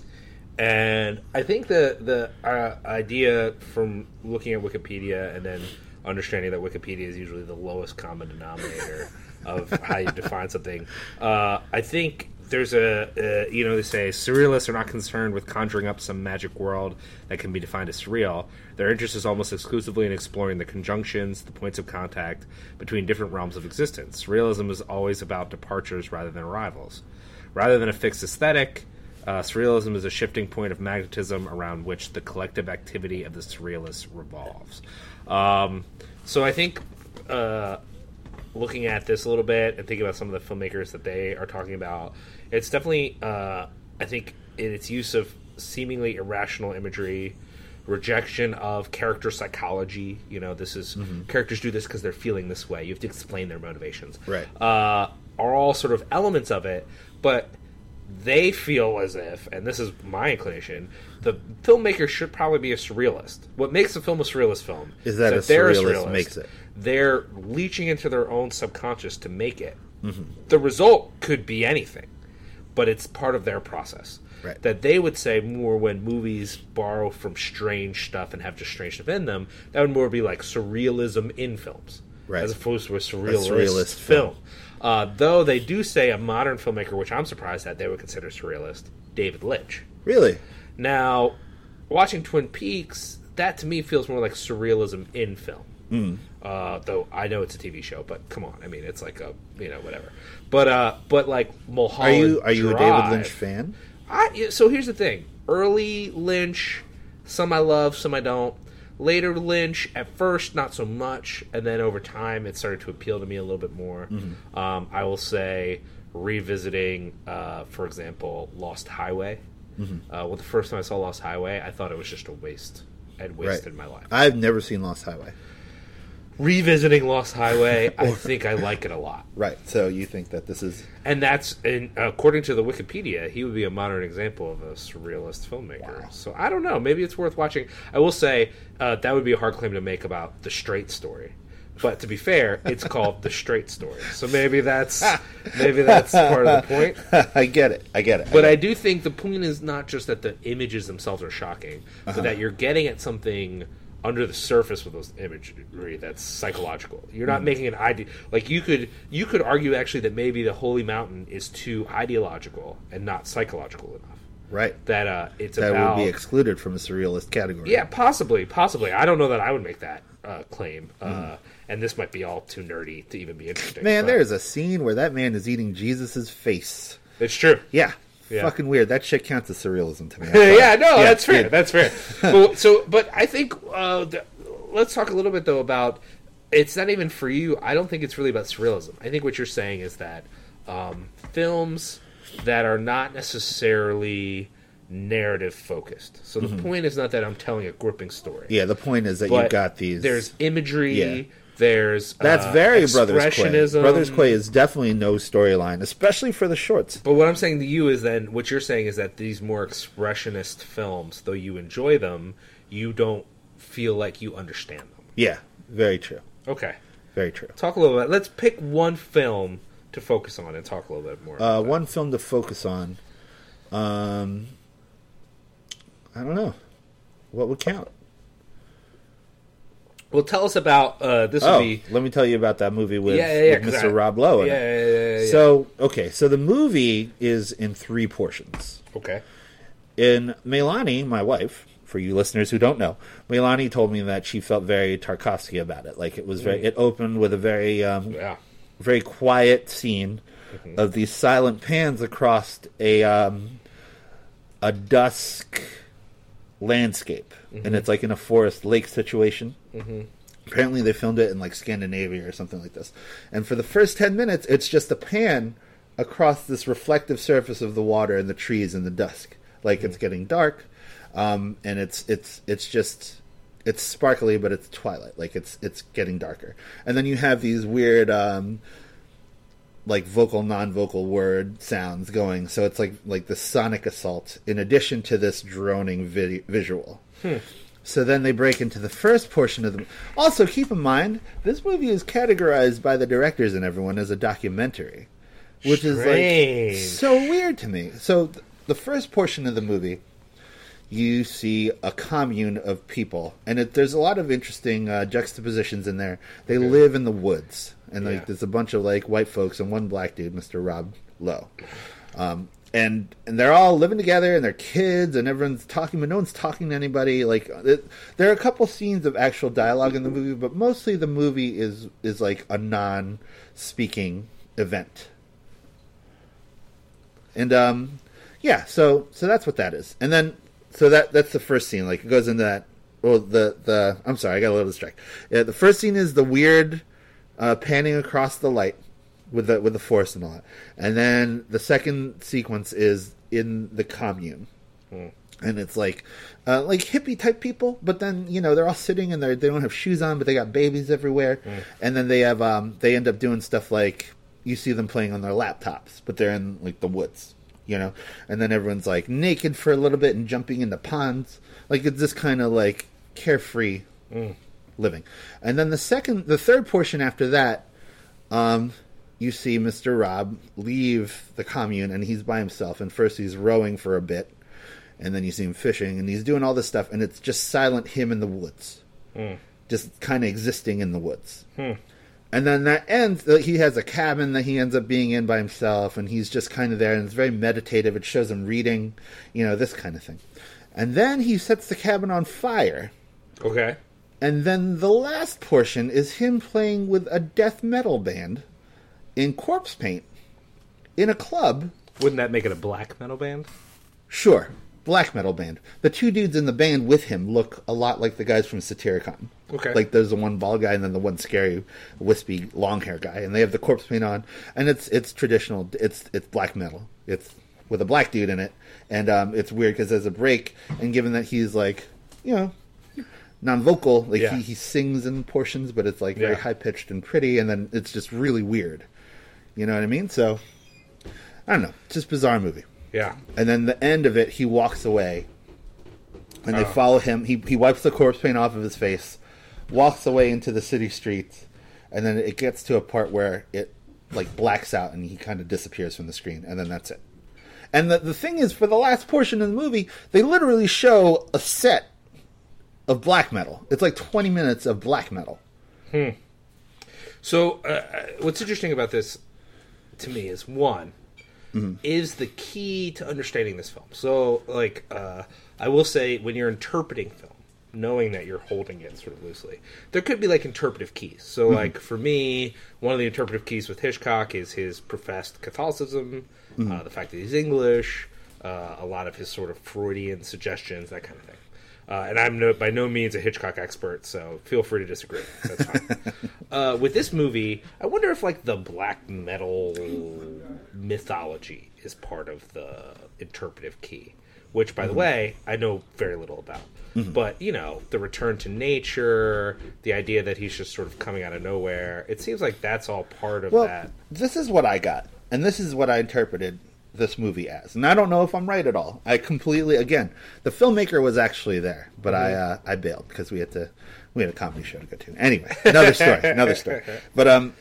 And I think the the uh, idea from looking at Wikipedia and then understanding that Wikipedia is usually the lowest common denominator of how you define something, uh, I think there's a, uh, you know, they say surrealists are not concerned with conjuring up some magic world that can be defined as surreal. Their interest is almost exclusively in exploring the conjunctions, the points of contact between different realms of existence. Surrealism is always about departures rather than arrivals. Rather than a fixed aesthetic, uh, surrealism is a shifting point of magnetism around which the collective activity of the surrealists revolves. Um, so I think... Uh, looking at this a little bit and thinking about some of the filmmakers that they are talking about, it's definitely, uh, I think, in its use of seemingly irrational imagery, rejection of character psychology. You know, this is mm-hmm. characters do this because they're feeling this way. You have to explain their motivations. Right. Uh, are all sort of elements of it, but they feel as if, and this is my inclination, the filmmaker should probably be a surrealist. What makes a film a surrealist film is that, is that a surrealist, surrealist makes it. They're leeching into their own subconscious to make it. Mm-hmm. The result could be anything, but it's part of their process. Right. That they would say more when movies borrow from strange stuff and have just strange stuff in them, that would more be like surrealism in films, right. as opposed to a surrealist, a surrealist film. film. Uh, though they do say a modern filmmaker, which I'm surprised that they would consider surrealist, David Lynch. Really? Now, watching Twin Peaks, that to me feels more like surrealism in film. Mm. Uh, though I know it's a T V show, but come on, I mean it's like a you know whatever. But uh, but like Mulholland Are you are you Drive, a David Lynch fan? I so here's the thing: early Lynch, some I love, some I don't. Later Lynch, at first not so much, and then over time it started to appeal to me a little bit more. Mm-hmm. Um, I will say revisiting, uh, for example, Lost Highway. Mm-hmm. Uh, well, the first time I saw Lost Highway, I thought it was just a waste. I'd wasted right. my life. I've never seen Lost Highway. Revisiting Lost Highway, I think I like it a lot. Right. So you think that this is... And that's, and according to the Wikipedia, he would be a modern example of a surrealist filmmaker. Wow. So I don't know. Maybe it's worth watching. I will say uh, that would be a hard claim to make about The Straight Story. But to be fair, it's called The Straight Story. So maybe that's maybe that's part of the point. I get it. I get it. I But get I it. do think the point is not just that the images themselves are shocking, Uh-huh. but that you're getting at something under the surface with those imagery that's psychological. You're not mm. making an idea. Like you could you could argue actually that maybe the Holy Mountain is too ideological and not psychological enough. Right. That uh, it's that about, would be excluded from a surrealist category. Yeah, possibly, possibly. I don't know that I would make that uh, claim. Mm. Uh, and this might be all too nerdy to even be interesting. Man, but there's a scene where that man is eating Jesus' face. It's true. Yeah. Yeah. Fucking weird. That shit counts as surrealism to me. yeah, no, yeah, that's fair. yeah. That's fair. well, so, but I think uh, th- let's talk a little bit though about. It's not even for you. I don't think it's really about surrealism. I think what you're saying is that um, films that are not necessarily narrative focused. So the mm-hmm. point is not that I'm telling a gripping story. Yeah, the point is that but you've got these. There's imagery. Yeah. There's That's uh, very Brothers Quay. expressionism. Brothers Quay is definitely no storyline, especially for the shorts. But what I'm saying to you is then what you're saying is that these more expressionist films, though you enjoy them, you don't feel like you understand them. Yeah, very true. Okay. Very true. Talk a little bit. Let's pick one film to focus on and talk a little bit more about Uh, that. one film to focus on. Um, I don't know. What would count? Well, tell us about uh, this. Oh, Would be let me tell you about that movie with, yeah, yeah, yeah, with Mister I, Rob Lowe. In yeah, it. yeah, yeah, yeah, yeah. So, okay, so the movie is in three portions. Okay. In Melanie, my wife, for you listeners who don't know, Melanie told me that she felt very Tarkovsky about it. Like it was very. Mm. It opened with a very, um, yeah. very quiet scene mm-hmm. of these silent pans across a um, a dusk landscape, mm-hmm. and it's like in a forest lake situation. Mm-hmm. Apparently, they filmed it in like Scandinavia or something like this. And for the first ten minutes, it's just a pan across this reflective surface of the water and the trees in the dusk. Like mm-hmm. it's getting dark, um, and it's it's it's just it's sparkly, but it's twilight. Like it's it's getting darker. And then you have these weird. Um, like vocal, non-vocal word sounds going. So it's like like the sonic assault in addition to this droning vi- visual. Hmm. So then they break into the first portion of the... Also, keep in mind, this movie is categorized by the directors and everyone as a documentary. Which Strange. is like so weird to me. So th- the first portion of the movie you see a commune of people, and it, there's a lot of interesting uh, juxtapositions in there. They Yeah. live in the woods, and like Yeah. there's a bunch of like white folks and one black dude, Mister Rob Lowe, um, and and they're all living together, and they're kids, and everyone's talking, but no one's talking to anybody. Like it, there are a couple scenes of actual dialogue in the movie, but mostly the movie is is like a non-speaking event, and um, yeah, so so that's what that is, and then. So that that's the first scene. Like it goes into that. Well, the the I'm sorry, I got a little distracted. Yeah, the first scene is the weird uh, panning across the light with the with the force and all that, and then the second sequence is in the commune, Hmm. and it's like uh, like hippie type people, but then you know they're all sitting and they they don't have shoes on, but they got babies everywhere, Hmm. and then they have um they end up doing stuff like you see them playing on their laptops, but they're in like the woods. You know, and then everyone's like naked for a little bit and jumping into ponds. Like it's this kind of like carefree Mm. living. And then the second, the third portion after that, um, you see Mister Rob leave the commune and he's by himself. And first he's rowing for a bit, and then you see him fishing, and he's doing all this stuff, and it's just silent him in the woods, Mm. just kind of existing in the woods. Hmm. And then that ends, uh, he has a cabin that he ends up being in by himself, and he's just kind of there, and it's very meditative. It shows him reading, you know, this kind of thing. And then he sets the cabin on fire. Okay. And then the last portion is him playing with a death metal band in corpse paint in a club. Wouldn't that make it a black metal band? Sure, black metal band. The two dudes in the band with him look a lot like the guys from Satyricon. Okay. Like there's the one bald guy and then the one scary, wispy, long hair guy, and they have the corpse paint on, and it's it's traditional. It's it's black metal. It's with a black dude in it, and um, it's weird because there's a break, and given that he's like, you know, non-vocal, like Yeah. he, he sings in portions, but it's like very Yeah. high pitched and pretty, and then it's just really weird. You know what I mean? So I don't know. It's just a bizarre movie. Yeah. And then the end of it, he walks away, and they Oh. follow him. He he wipes the corpse paint off of his face, walks away into the city streets, and then it gets to a part where it like blacks out, and he kind of disappears from the screen, and then that's it. And the the thing is, for the last portion of the movie, they literally show a set of black metal. It's like twenty minutes of black metal. So, uh, what's interesting about this to me is one Mm-hmm. is the key to understanding this film. So, like, uh, I will say, when you're interpreting film, knowing that you're holding it sort of loosely, there could be like interpretive keys. So, Mm-hmm. like for me, one of the interpretive keys with Hitchcock is his professed Catholicism, Mm-hmm. uh, the fact that he's English, uh, a lot of his sort of Freudian suggestions, that kind of thing. Uh, and I'm no, by no means a Hitchcock expert, so feel free to disagree. That's fine. uh, with this movie, I wonder if like the black metal mythology is part of the interpretive key, which, by the way, I know very little about. But, you know, the return to nature, the idea that he's just sort of coming out of nowhere, it seems like that's all part of Well, that. this is what I got, and this is what I interpreted this movie as. And I don't know if I'm right at all. I completely, again, the filmmaker was actually there, but I uh, I bailed because we had to we had a comedy show to go to. Anyway, another story, another story. But um,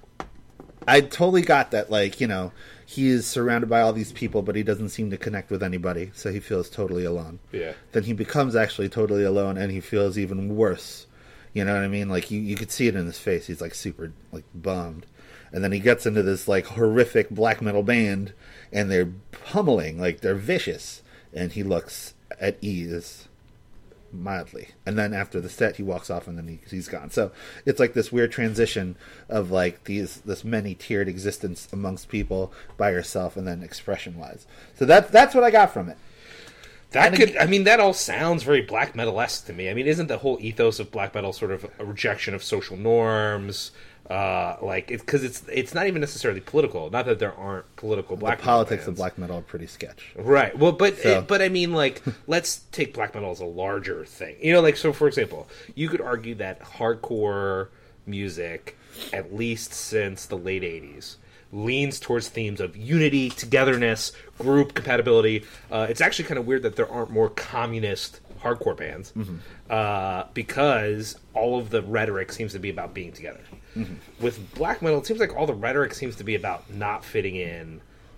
I totally got that. Like, you know, he is surrounded by all these people, but he doesn't seem to connect with anybody, so he feels totally alone. Yeah. Then he becomes actually totally alone, and he feels even worse. You know what I mean? Like, you, you could see it in his face. He's, like, super, like, bummed. And then he gets into this, like, horrific black metal band, and they're pummeling, like, they're vicious. And he looks at ease, mildly. And then after the set, he walks off, and then he, he's gone. So it's, like, this weird transition of, like, these this many-tiered existence amongst people by yourself, and then expression-wise. So that, that's what I got from it. That And could, again- I mean, that all sounds very black metal-esque to me. I mean, isn't the whole ethos of black metal sort of a rejection of social norms? Uh, like, it's because it's it's not even necessarily political. Not that there aren't political black The metal politics of bands. black metal are pretty sketch. Right. Well, but So- but I mean, like, let's take black metal as a larger thing. You know, like, so for example, you could argue that hardcore music, at least since the late eighties, leans towards themes of unity, togetherness, group compatibility. Uh, it's actually kind of weird that there aren't more communist hardcore bands, uh, because all of the rhetoric seems to be about being together. With black metal, it seems like all the rhetoric seems to be about not fitting in,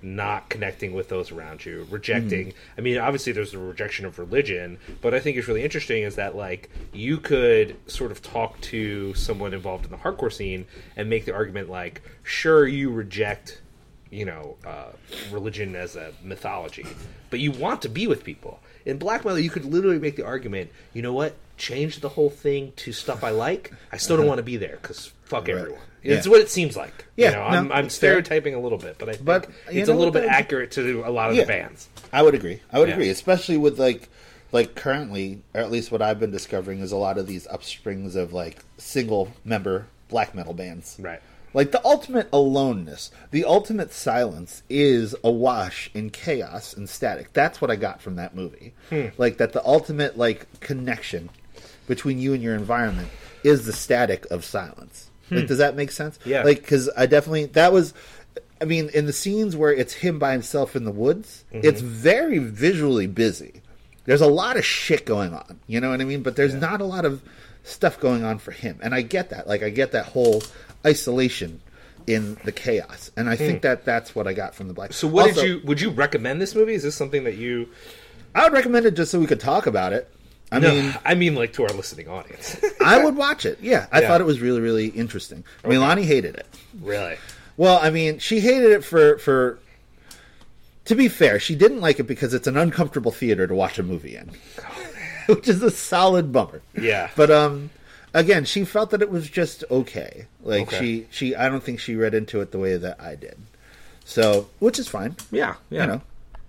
not connecting with those around you, rejecting. Mm. I mean, obviously there's a rejection of religion, but I think it's really interesting is that, like, you could sort of talk to someone involved in the hardcore scene and make the argument, like, sure, you reject, you know, uh, religion as a mythology, but you want to be with people. In black metal, you could literally make the argument, you know what, change the whole thing to stuff I like, I still don't want to be there, because fuck right. everyone. It's yeah. what it seems like. Yeah, you know, I'm, no, I'm stereotyping fair. a little bit, but I think but, it's a little bit accurate to a lot of yeah, the bands. I would agree. I would yeah. agree, especially with, like, like currently, or at least what I've been discovering, is a lot of these upsprings of, like, single-member black metal bands. Right. Like, the ultimate aloneness, the ultimate silence is awash in chaos and static. That's what I got from that movie. Hmm. Like, that the ultimate, like, connection between you and your environment is the static of silence. Hmm. Like, does that make sense? Yeah. Like, because I definitely, that was, I mean, in the scenes where it's him by himself in the woods, mm-hmm. it's very visually busy. There's a lot of shit going on, you know what I mean? But there's yeah. not a lot of stuff going on for him. And I get that. Like, I get that whole isolation in the chaos, and I mm. think that that's what I got from the Black. So, what also, did you? Would you recommend this movie? Is this something that you? I would recommend it just so we could talk about it. I no, mean, I mean, like, to our listening audience. I would watch it. Yeah, I yeah. thought it was really, really interesting. Okay. Milani hated it. Really? Well, I mean, she hated it for for. To be fair, she didn't like it because it's an uncomfortable theater to watch a movie in, oh, which is a solid bummer. Yeah, but um. Again, she felt that it was just okay. Like okay. she, she, I don't think she read into it the way that I did. So, which is fine. Yeah, yeah. You know.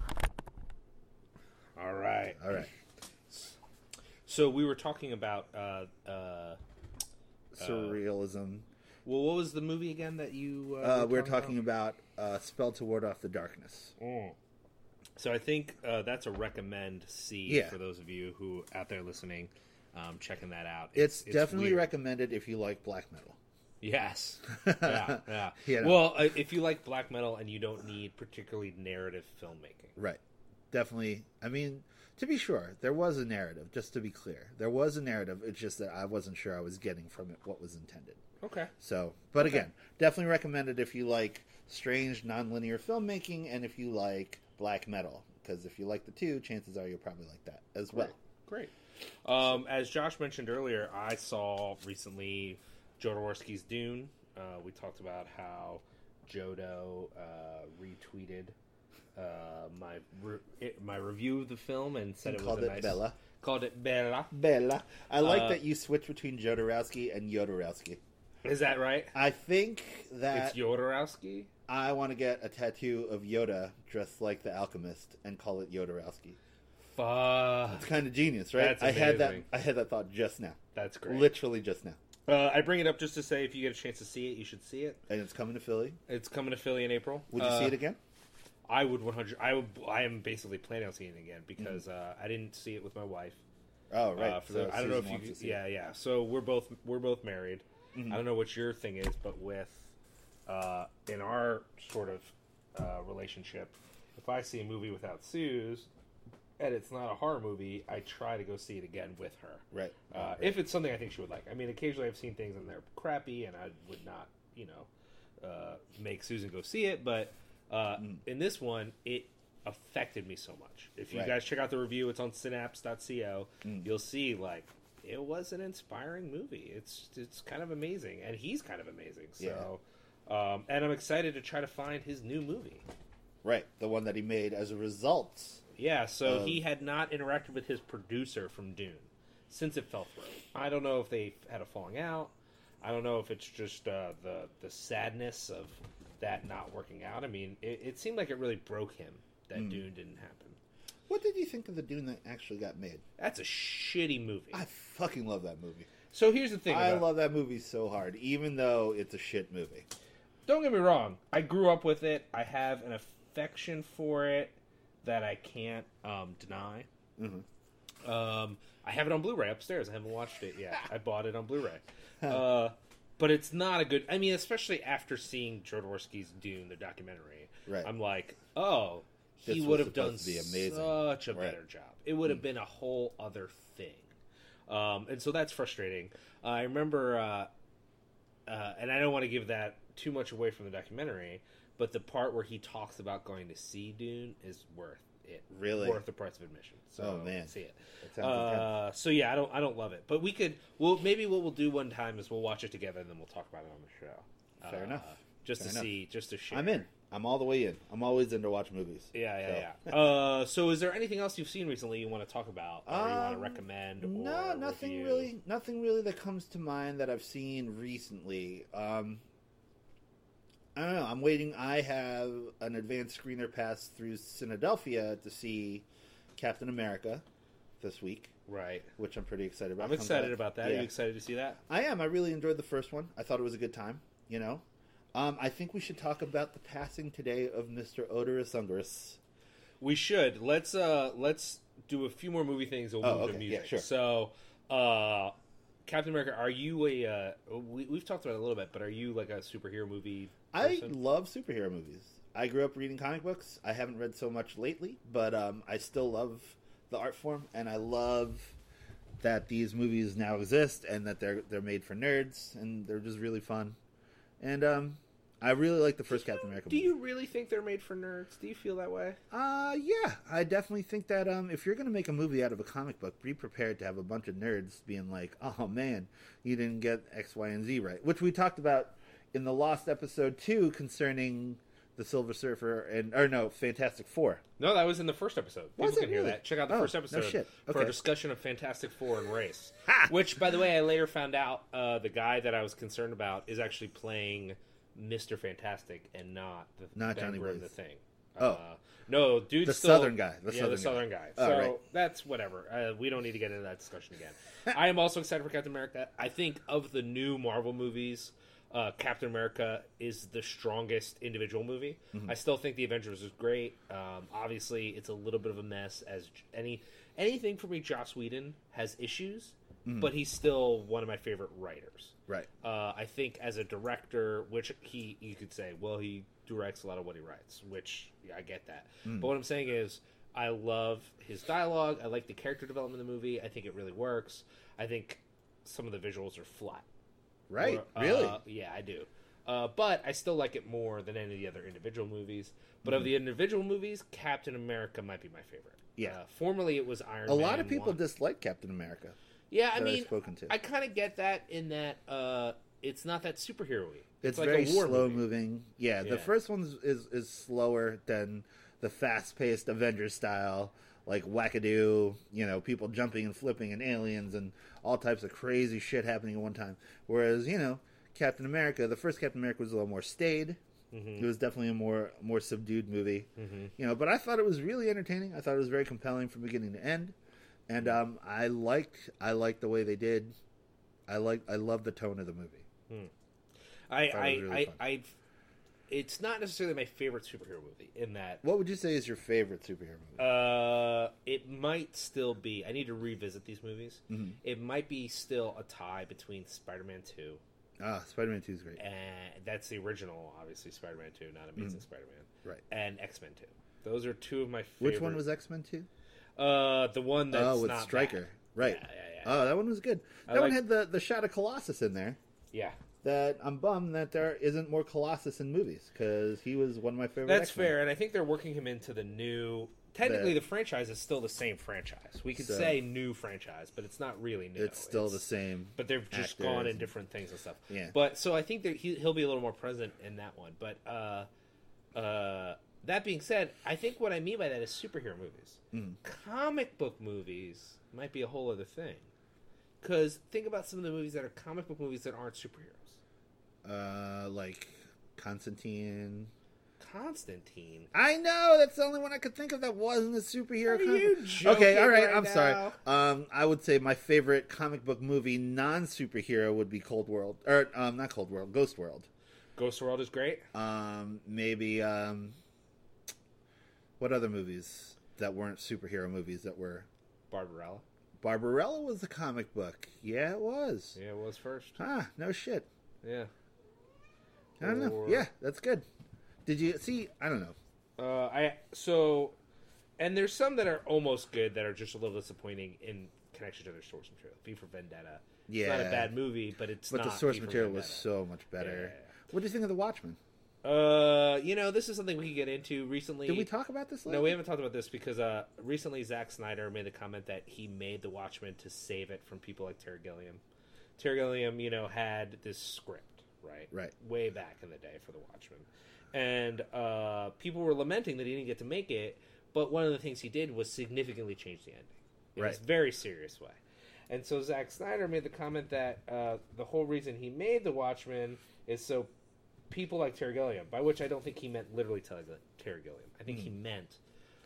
All right, all right. So we were talking about uh, uh, surrealism. Uh, well, what was the movie again that you? Uh, uh, we were talking about, about uh, "Spell to Ward Off the Darkness." Mm. So I think uh, that's a recommend see yeah. for those of you who out there listening. Um, checking that out. It's, it's, it's definitely weird. Recommended if you like black metal. Yes. Yeah, yeah. You know. Well, uh, if you like black metal and you don't need particularly narrative filmmaking. Right. Definitely. I mean, to be sure, there was a narrative, just to be clear. There was a narrative. It's just that I wasn't sure I was getting from it what was intended. Okay. So, but okay. again, definitely recommended if you like strange, nonlinear filmmaking and if you like black metal. Because if you like the two, chances are you'll probably like that as well. Great. Great. Um, as Josh mentioned earlier, I saw recently Jodorowsky's Dune. Uh, we talked about how Jodo uh, retweeted uh, my re- it, my review of the film and said and it called was a it nice, Bella. Called it Bella. Bella. I like uh, that you switch between Jodorowsky and Jodorowsky. Is that right? I think that it's Jodorowsky. I want to get a tattoo of Yoda dressed like the Alchemist and call it Jodorowsky. Fuck. It's kind of genius, right? That's I amazing. had that. I had that thought just now. That's great. Literally just now. Uh, I bring it up just to say, if you get a chance to see it, you should see it. And it's coming to Philly. It's coming to Philly in April. Would you uh, see it again? I would one hundred. I would. I am basically planning on seeing it again because mm. uh, I didn't see it with my wife. Oh right. Uh, for so the, I don't know if you. Yeah, yeah. So we're both we're both married. Mm-hmm. I don't know what your thing is, but with uh, in our sort of uh, relationship, if I see a movie without Suze, and it's not a horror movie, I try to go see it again with her. Right. Uh, right. If it's something I think she would like. I mean, occasionally I've seen things and they're crappy, and I would not, you know, uh, make Susan go see it. But uh, mm. in this one, it affected me so much. If you right. guys check out the review, it's on synapse dot co. Mm. You'll see, like, it was an inspiring movie. It's it's kind of amazing, and he's kind of amazing. So, yeah. um, and I'm excited to try to find his new movie. Right, the one that he made as a result. Yeah, so um, he had not interacted with his producer from Dune since it fell through. I don't know if they had a falling out. I don't know if it's just uh, the the sadness of that not working out. I mean, it, it seemed like it really broke him that mm. Dune didn't happen. What did you think of the Dune that actually got made? That's a shitty movie. I fucking love that movie. So here's the thing. I about, love that movie so hard, even though it's a shit movie. Don't get me wrong. I grew up with it. I have an affection for it that I can't um, deny. Mm-hmm. Um, I have it on Blu-ray upstairs. I haven't watched it yet. I bought it on Blu-ray. uh, but it's not a good... I mean, especially after seeing Jodorowsky's Dune, the documentary. Right. I'm like, oh, he would have done such a right. better job. It would have mm. been a whole other thing. Um, and so that's frustrating. Uh, I remember... Uh, uh, and I don't want to give that too much away from the documentary, but the part where he talks about going to see Dune is worth it. Really? Worth the price of admission. So Oh, man. see it. That sounds Uh, so yeah, I don't I don't love it, but we could. Well, maybe what we'll do one time is we'll watch it together and then we'll talk about it on the show. Fair Uh, enough. Just Fair to enough. see, just to share. I'm in. I'm all the way in. I'm always in to watch movies. Yeah, yeah, So. yeah. uh, so, is there anything else you've seen recently you want to talk about, or you want to Um, recommend? Or No, nothing review? really. Nothing really that comes to mind that I've seen recently. Um, I don't know. I'm waiting. I have an advanced screener pass through Cynadelphia to see Captain America this week, Right. which I'm pretty excited about. I'm Comes excited out- about that. Are yeah. you excited to see that? I am. I really enjoyed the first one. I thought it was a good time. You know, um, I think we should talk about the passing today of Mister Oderus Ungerus. We should. Let's uh let's do a few more movie things and we'll Oh, move to okay. music. Yeah, sure. So, uh Captain America, are you a uh we we've talked about it a little bit, but are you like a superhero movie I person? love superhero movies. I grew up reading comic books. I haven't read so much lately, but um, I still love the art form, and I love that these movies now exist and that they're they're made for nerds and they're just really fun. And um, I really like the first Captain America. Do movie. you really think they're made for nerds? Do you feel that way? Uh, yeah, I definitely think that um, if you're going to make a movie out of a comic book, be prepared to have a bunch of nerds being like, "Oh man, you didn't get X, Y, and Z right," which we talked about in the Lost episode two concerning the Silver Surfer and or no, Fantastic Four. No, that was in the first episode. People Was it can hear really? that. Check out the Oh, first no episode shit. for Okay. a discussion of Fantastic Four and race. Ha! Which, by the way, I later found out uh, the guy that I was concerned about is actually playing Mister Fantastic and not the Not Ben Johnny Grimm, Blaze. the thing. Oh. Uh, no, dude, The still, Southern guy. The yeah, Southern the guy. Southern guy. Oh, So right. that's whatever. Uh, we don't need to get into that discussion again. I am also excited for Captain America. I think of the new Marvel movies, uh, Captain America is the strongest individual movie. Mm-hmm. I still think the Avengers is great. Um, obviously, it's a little bit of a mess. As j- any anything for me, Joss Whedon has issues, but he's still one of my favorite writers. Right. Uh, I think as a director, which he you could say, well, he directs a lot of what he writes, which yeah, I get that. But what I'm saying is, I love his dialogue. I like the character development in the movie. I think it really works. I think some of the visuals are flat. Right. Or, really? uh, yeah, I do. Uh, but I still like it more than any of the other individual movies. But Mm-hmm. of the individual movies, Captain America might be my favorite. Yeah. Uh, formerly, it was Iron a Man. lot of people one. dislike Captain America. Yeah, I that I've mean, spoken to. I kind of get that in that uh, it's not that superhero-y. It's, like very a war slow movie. moving. Yeah, Yeah. the first one is, is is slower than the fast paced Avengers style, like wackadoo, you know, people jumping and flipping and aliens and all types of crazy shit happening at one time. Whereas, you know, Captain America, the first Captain America was a little more staid. Mm-hmm. It was definitely a more more subdued movie. Mm-hmm. You know, but I thought it was really entertaining. I thought it was very compelling from beginning to end. And um, I liked I liked the way they did. I like I love the tone of the movie. I, thought I, it was really I, fun. I, it's not necessarily my favorite superhero movie in that What would you say is your favorite superhero movie? uh, it might still be. I need to revisit these movies. Mm-hmm. It might be still a tie between Spider-Man two, Ah, Spider-Man two is great. and that's the original, obviously Spider-Man two, not Amazing Spider-Man, Right. and X-Men two. Those are two of my favorite. Which one was X-Men two? Uh, the one that's Oh, with not Stryker. bad. Right. Yeah, yeah, yeah. Oh, that one was good. I That one like- had the, the shot of Colossus in there. Yeah. That I'm bummed that there isn't more Colossus in movies because he was one of my favorite. That's X-Men. fair, and I think they're working him into the new. Technically, The- the franchise is still the same franchise. We could So- say new franchise, but it's not really new. It's still the same. But they've just actors gone in and- different things and stuff. Yeah. But so I think that he, he'll be a little more present in that one. But uh, uh, that being said, I think what I mean by that is superhero movies. Mm. Comic book movies might be a whole other thing. Because think about some of the movies that are comic book movies that aren't superheroes. Uh, like Constantine. Constantine. I know that's the only one I could think of that wasn't a superhero. Are comic you book. joking Okay, all right. right I'm now? sorry. Um, I would say my favorite comic book movie, non superhero, would be Cold World, or um, not Cold World, Ghost World. Ghost World is great. Um, maybe um, what other movies that weren't superhero movies that were? Barbarella. Barbarella was a comic book. Yeah, it was. Yeah, it was first. Ah, no shit. Yeah. I don't know. Or- Yeah, that's good. Did you see? I don't know. Uh, I so, and there's some that are almost good that are just a little disappointing in connection to their source material. V for Vendetta. It's not a Yeah. bad movie, but it's But not the source V for material was Vendetta. so much better. Yeah, yeah, yeah. What do you think of The Watchmen? Uh, you know, this is something we could get into recently. Did we talk about this? Lately? No, we haven't talked about this because uh, recently Zack Snyder made the comment that he made The Watchmen to save it from people like Terry Gilliam. Terry Gilliam, you know, had this script, right? Right. Way back in the day for The Watchmen. And uh, people were lamenting that he didn't get to make it, but one of the things he did was significantly change the ending. In Right. a very serious way. And so Zack Snyder made the comment that uh, the whole reason he made The Watchmen is so people like Terry Gilliam, by which I don't think he meant literally Terry Gilliam. I think mm. he meant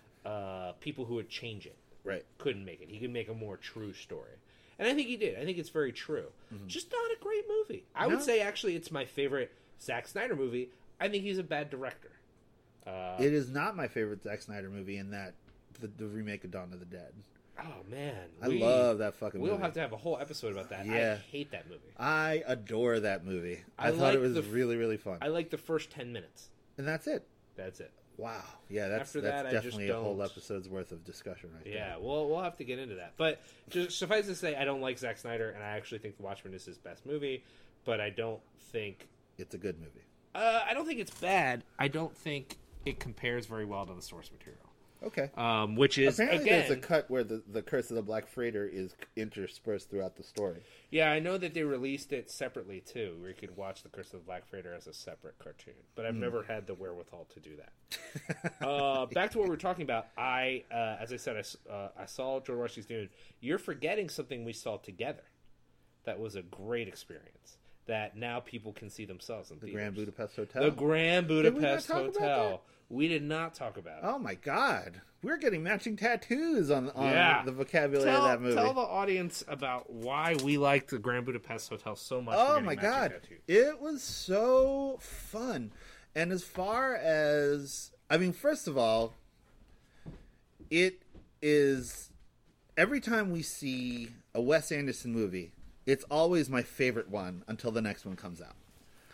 uh, people who would change it. Right. Couldn't make it. He could make a more true story. And I think he did. I think it's very true. Mm-hmm. Just not a great movie. I no. would say, actually, it's my favorite Zack Snyder movie. I think he's a bad director. Uh, it is not my favorite Zack Snyder movie in that the, the remake of Dawn of the Dead. Oh, man. I we, love that fucking we'll movie. We'll have to have a whole episode about that. Yeah. I hate that movie. I adore that movie. I, I thought like it was the, really, really fun. I like the first ten minutes. And that's it. That's it. Wow. Yeah, that's, After that's that, definitely I just a whole don't... episode's worth of discussion right yeah, there. Yeah, we'll, we'll have to get into that. But just suffice to say, I don't like Zack Snyder, and I actually think The Watchmen is his best movie, but I don't think... It's a good movie. Uh, I don't think it's bad. I don't think it compares very well to the source material. Okay. Um, which is, apparently again... there's a cut where the, the Curse of the Black Freighter is interspersed throughout the story. Yeah, I know that they released it separately, too, where you could watch the Curse of the Black Freighter as a separate cartoon. But I've mm. never had the wherewithal to do that. uh, back to what we were talking about. I, uh, as I said, I, uh, I saw George Washington's Dune. You're forgetting something we saw together. That was a great experience. That now people can see themselves in the theaters. Grand Budapest Hotel. The Grand Budapest did we Hotel. We did not talk about it. Oh my god, we're getting matching tattoos on, on yeah. the vocabulary tell, of that movie. Tell the audience about why we liked the Grand Budapest Hotel so much. Oh my god, tattoos. It was so fun. And as far as, I mean, first of all, it is every time we see a Wes Anderson movie, it's always my favorite one until the next one comes out.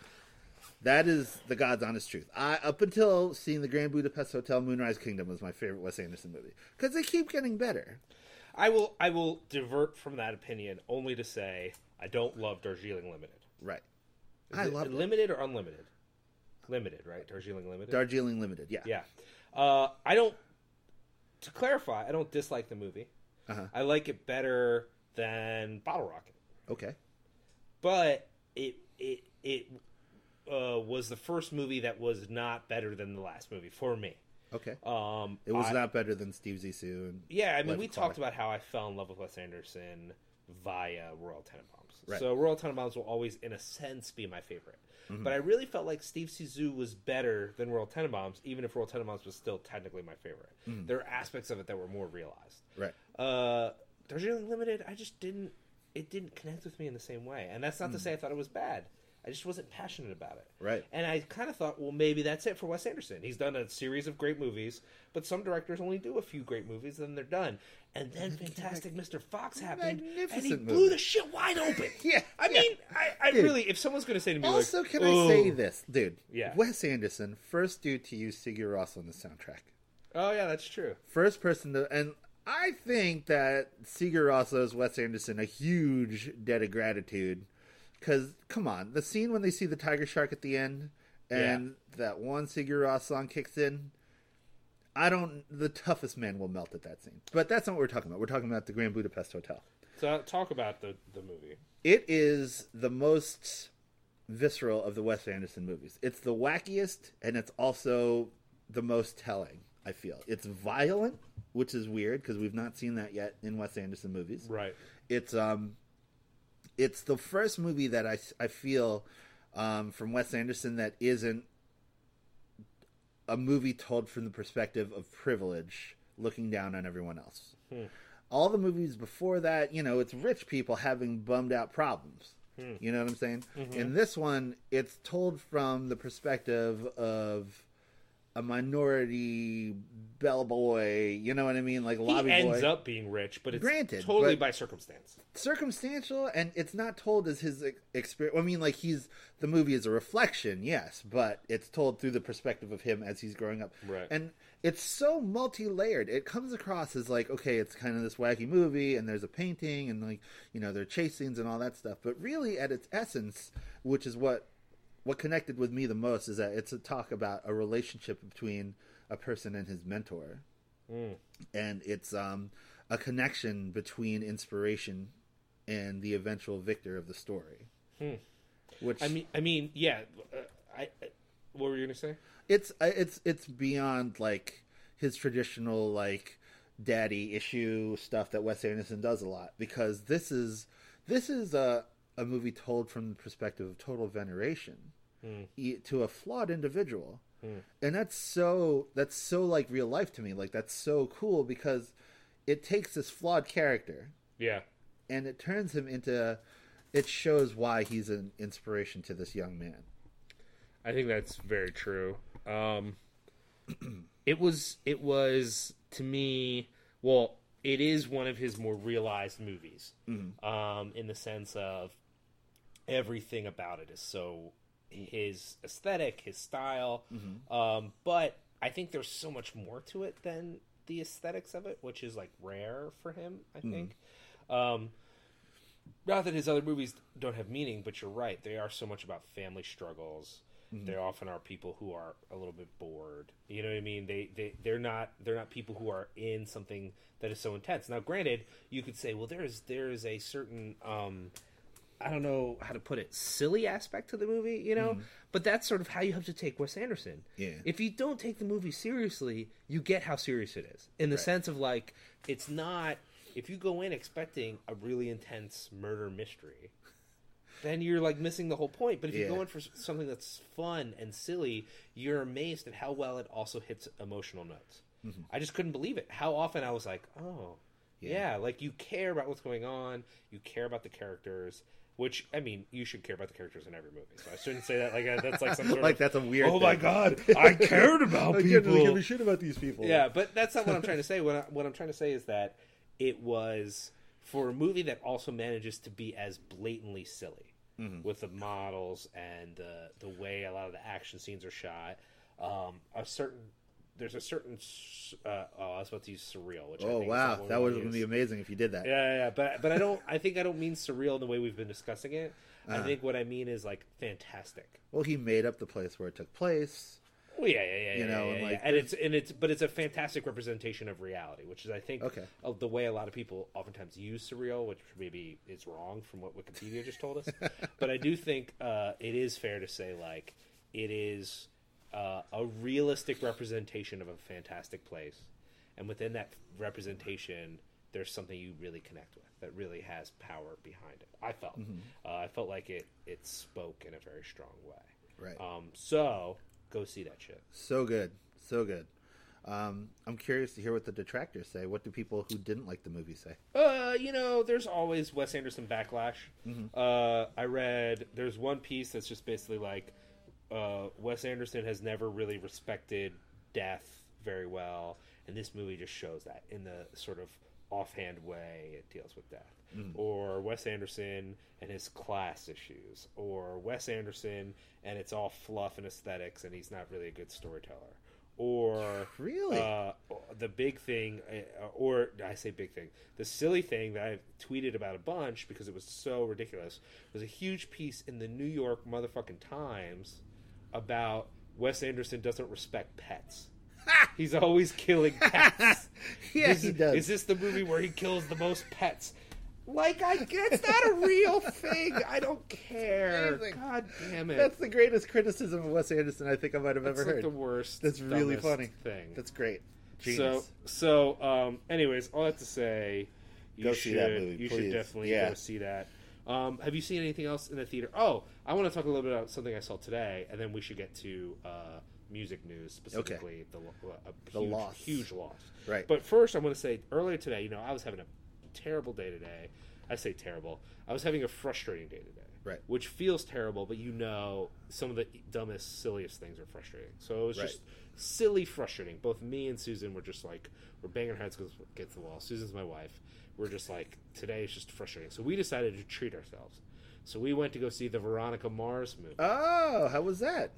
That is the God's honest truth. I, up until seeing the Grand Budapest Hotel, Moonrise Kingdom was my favorite Wes Anderson movie because they keep getting better. I will, I will divert from that opinion only to say I don't love Darjeeling Limited. Right, is I love it. Limited or unlimited. Limited, right? Darjeeling Limited. Darjeeling Limited, yeah, yeah. Uh, I don't. To clarify, I don't dislike the movie. Uh-huh. I like it better than Bottle Rocket. Okay, but it it it. Uh, was the first movie that was not better than the last movie for me. Okay. Um, it was I, not better than Steve Zissou. And yeah, I mean, Life we of talked Clark. about how I fell in love with Wes Anderson via Royal Tenenbaums. Right. So Royal Tenenbaums will always, in a sense, be my favorite. Mm-hmm. But I really felt like Steve Zissou was better than Royal Tenenbaums, even if Royal Tenenbaums was still technically my favorite. Mm-hmm. There are aspects of it that were more realized. Right. Uh, Darjeeling Limited, I just didn't. It didn't connect with me in the same way, and that's not mm. to say I thought it was bad. I just wasn't passionate about it. Right. And I kind of thought, well, maybe that's it for Wes Anderson. He's done a series of great movies, but some directors only do a few great movies, and then they're done. And then Fantastic Mister Fox happened, and he blew movie. the shit wide open. yeah. I yeah. mean, I, I really, if someone's going to say to me, also, like, can I say this, dude? Yeah. Wes Anderson, first dude to use Sigur Rós on the soundtrack. Oh, yeah, that's true. First person to, and I think that Sigur Rós owes Wes Anderson a huge debt of gratitude. Because, come on, the scene when they see the tiger shark at the end and yeah. that one Sigur Rós song kicks in, I don't, the toughest man will melt at that scene. But that's not what we're talking about. We're talking about the Grand Budapest Hotel. So talk about the, the movie. It is the most visceral of the Wes Anderson movies. It's the wackiest, and it's also the most telling, I feel. It's violent, which is weird, because we've not seen that yet in Wes Anderson movies. Right. It's, um... It's the first movie that I, I feel um, from Wes Anderson that isn't a movie told from the perspective of privilege looking down on everyone else. Hmm. All the movies before that, you know, it's rich people having bummed out problems. Hmm. You know what I'm saying? Mm-hmm. In this one, it's told from the perspective of a minority bellboy, you know what I mean? Like lobby boy. He ends up being rich, but it's Granted, totally by circumstance. Circumstantial, and it's not told as his experience. I mean, like, he's the movie is a reflection, yes, but it's told through the perspective of him as he's growing up. Right. And it's so multi-layered. It comes across as like, okay, it's kind of this wacky movie, and there's a painting, and like, you know, there are chase scenes and all that stuff. But really, at its essence, which is what what connected with me the most is that it's a talk about a relationship between a person and his mentor. Mm. And it's um, a connection between inspiration and the eventual victor of the story. Hmm. Which I mean, I mean, yeah. Uh, I, I what were you gonna say? It's it's it's beyond like his traditional like daddy issue stuff that Wes Anderson does a lot, because this is this is a a movie told from the perspective of total veneration hmm. to a flawed individual. Hmm. And that's so that's so like real life to me. Like that's so cool because it takes this flawed character, yeah, and it turns him into. It shows why he's an inspiration to this young man. I think that's very true. Um, it was it was to me. Well, it is one of his more realized movies, mm-hmm. um, in the sense of everything about it is so. His aesthetic, his style, mm-hmm. um, but I think there's so much more to it than the aesthetics of it, which is like rare for him. I think, mm-hmm. um, not that his other movies don't have meaning, but you're right; they are so much about family struggles. Mm-hmm. They often are people who are a little bit bored. You know what I mean? They they they're not they're not people who are in something that is so intense. Now, granted, you could say, well, there's there is a certain. Um, I don't know how to put it, silly aspect to the movie, you know? Mm. But that's sort of how you have to take Wes Anderson. Yeah. If you don't take the movie seriously, you get how serious it is. In the right. sense of, like, it's not... If you go in expecting a really intense murder mystery, then you're, like, missing the whole point. But if you yeah. go in for something that's fun and silly, you're amazed at how well it also hits emotional notes. Mm-hmm. I just couldn't believe it. How often I was like, oh, yeah. yeah, like, you care about what's going on, you care about the characters... Which, I mean, you should care about the characters in every movie. So I shouldn't say that like a, that's like some sort like of... that's a weird Oh, thing. my God, I cared about I people. I give a shit about these people. Yeah, but that's not what I'm trying to say. What, I, what I'm trying to say is that it was, for a movie that also manages to be as blatantly silly, mm-hmm. with the models and the, the way a lot of the action scenes are shot, um, a certain... There's a certain, uh, oh, I was about to use surreal. Which oh I think wow, that would be amazing if you did that. Yeah, yeah, yeah, but but I don't. I think I don't mean surreal in the way we've been discussing it. Uh-huh. I think what I mean is like fantastic. Well, he made up the place where it took place. Oh yeah, yeah, yeah, you yeah, know, yeah, and, yeah, like, and it's and it's but it's a fantastic representation of reality, which is I think okay. of the way a lot of people oftentimes use surreal, which maybe is wrong from what Wikipedia just told us. But I do think uh, it is fair to say like it is. Uh, a realistic representation of a fantastic place, and within that representation there's something you really connect with that really has power behind it. I felt mm-hmm. uh, I felt like it it spoke in a very strong way. Right. Um, so go see that shit. So good, so good. Um, I'm curious to hear what the detractors say. What do people who didn't like the movie say? Uh, you know, there's always Wes Anderson backlash. Mm-hmm. Uh, I read there's one piece that's just basically like. Uh, Wes Anderson has never really respected death very well, and this movie just shows that in the sort of offhand way it deals with death. Mm. Or Wes Anderson and his class issues, or Wes Anderson and it's all fluff and aesthetics, and he's not really a good storyteller. Or really, uh, the big thing, uh, or I say big thing, the silly thing that I tweeted about a bunch because it was so ridiculous was a huge piece in the New York motherfucking Times about Wes Anderson doesn't respect pets. He's always killing pets. Yeah, is, he does. Is this the movie where he kills the most pets? Like, I it's not a real thing. I don't care. Amazing. God damn it. That's the greatest criticism of Wes Anderson I think I might have That's ever like heard. the worst. That's really funny. Thing. That's great. Genius. So, so, um, anyways, all I have to say, you go should, see that movie. You please. should definitely yeah. go see that. Um, have you seen anything else in the theater? Oh, I want to talk a little bit about something I saw today, and then we should get to uh, music news, specifically okay. the, uh, a the huge, loss. huge loss. Right. But first, I want to say, earlier today, you know, I was having a terrible day today. I say terrible. I was having a frustrating day today. Right. Which feels terrible, but you know some of the dumbest, silliest things are frustrating. So it was right. just silly frustrating. Both me and Susan were just like, we're banging our heads against the wall. Susan's my wife. We're just like, today is just frustrating. So we decided to treat ourselves. So we went to go see the Veronica Mars movie. Oh, how was that?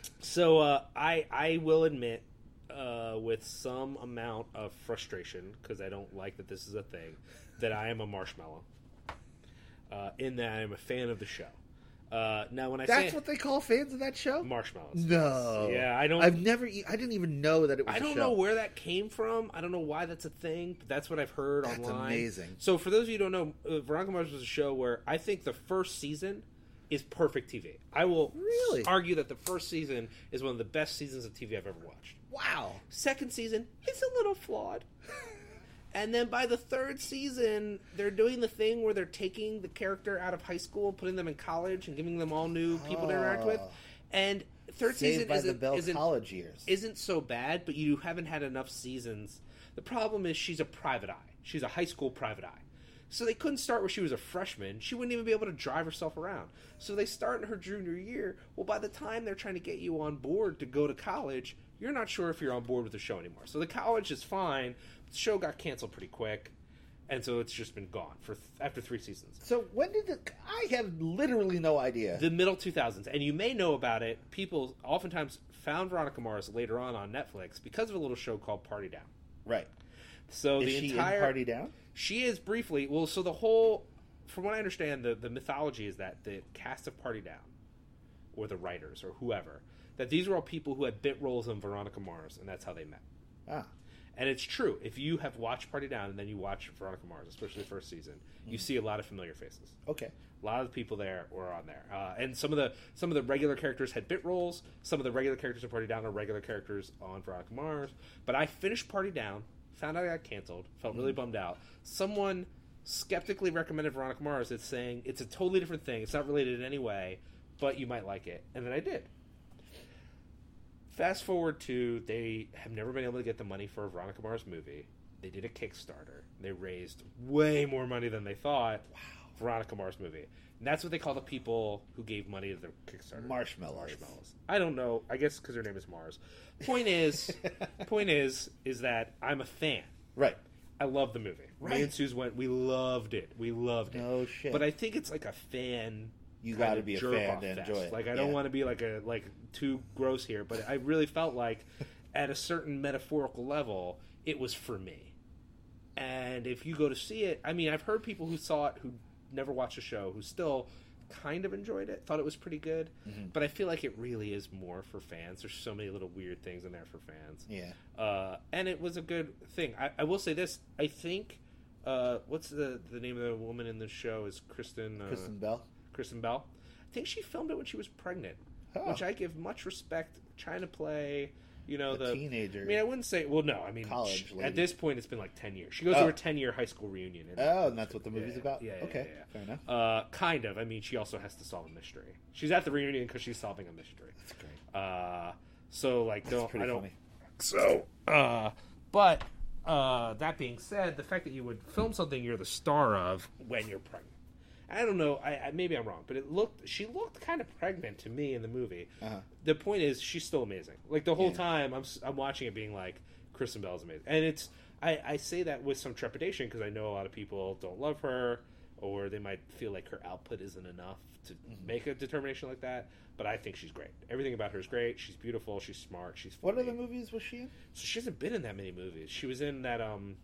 So uh, I, I will admit, uh, with some amount of frustration, because I don't like that this is a thing, that I am a marshmallow. Uh, in that I'm a fan of the show. Uh, now, when I That's say what they call fans of that show? marshmallows, No. yeah, I don't. I've never. E- I didn't even know that it was. I a don't show. know where that came from. I don't know why that's a thing, but that's what I've heard That's online. amazing. So, for those of you who don't know, uh, Veronica Mars was a show where I think the first season is perfect T V. I will Really? argue that the first season is one of the best seasons of T V I've ever watched. Wow. Second season is a little flawed. And then by the third season, they're doing the thing where they're taking the character out of high school, putting them in college, and giving them all new people to interact with. And third Saved season by the isn't, Bell isn't, college years. isn't so bad, but you haven't had enough seasons. The problem is she's a private eye. She's a high school private eye. So they couldn't start where she was a freshman. She wouldn't even be able to drive herself around. So they start in her junior year. Well, by the time they're trying to get you on board to go to college, you're not sure if you're on board with the show anymore. So the college is fine. But the show got canceled pretty quick. And so it's just been gone for th- after three seasons. So when did it? I have literally no idea. The middle two thousands. And you may know about it. People oftentimes found Veronica Mars later on on Netflix because of a little show called Party Down. Right. So Is the she entire in Party Down? She is briefly. Well, so the whole, from what I understand, the, the mythology is that the cast of Party Down, or the writers, or whoever, that these were all people who had bit roles on Veronica Mars, and that's how they met. Ah. And it's true. If you have watched Party Down and then you watch Veronica Mars, especially the first season, you see a lot of familiar faces. Okay. A lot of the people there were on there, uh, and some of the some of the regular characters had bit roles. Some of the regular characters in Party Down are regular characters on Veronica Mars. But I finished Party Down, found out I got canceled, felt really bummed out. Someone skeptically recommended Veronica Mars. It's saying it's a totally different thing. It's not related in any way, but you might like it, and then I did. Fast forward to, they have never been able to get the money for a Veronica Mars movie. They did a Kickstarter. They raised way more money than they thought. Wow. Veronica Mars movie. And that's what they call the people who gave money to the Kickstarter. Marshmallows. Marshmallows. I don't know. I guess because her name is Mars. Point is, point is, is that I'm a fan. Right. I love the movie. Right. Me and Suze went, we loved it. We loved it. No shit. But I think it's like a fan... You kind got to of be a jerk-off fan to fest. enjoy it. Like, I don't Yeah. want to be like a like too gross here, but I really felt like at a certain metaphorical level, it was for me. And if you go to see it, I mean, I've heard people who saw it who never watched the show who still kind of enjoyed it, thought it was pretty good, mm-hmm. but I feel like it really is more for fans. There's so many little weird things in there for fans. Yeah. Uh, and it was a good thing. I, I will say this. I think, uh, what's the, the name of the woman in the show is Kristen... Uh, Kristen Bell? Kristen Bell. I think she filmed it when she was pregnant, Oh. which I give much respect. Trying to play, you know, A the teenager. I mean, I wouldn't say. Well, no, I mean, College she- lady. at this point, it's been like ten years. She goes Oh. to her ten-year high school reunion. in- Oh, and that's what the movie's yeah, about? Yeah, yeah, Okay, yeah, yeah. fair enough. Uh, kind of. I mean, she also has to solve a mystery. She's at the reunion because she's solving a mystery. That's great. Uh, so like, That's don't pretty I don't. funny. So, uh, but uh, that being said, the fact that you would film something you're the star of when you're pregnant. I don't know. I, I maybe I'm wrong, but it looked. She looked kind of pregnant to me in the movie. Uh-huh. The point is, she's still amazing. Like the whole Yeah. time, I'm s- I'm watching it, being like, Kristen Bell's amazing, and it's. I, I say that with some trepidation because I know a lot of people don't love her, or they might feel like her output isn't enough to Mm-hmm. make a determination like that. But I think she's great. Everything about her is great. She's beautiful. She's smart. She's What funny. other movies was she in? So she hasn't been in that many movies. She was in that um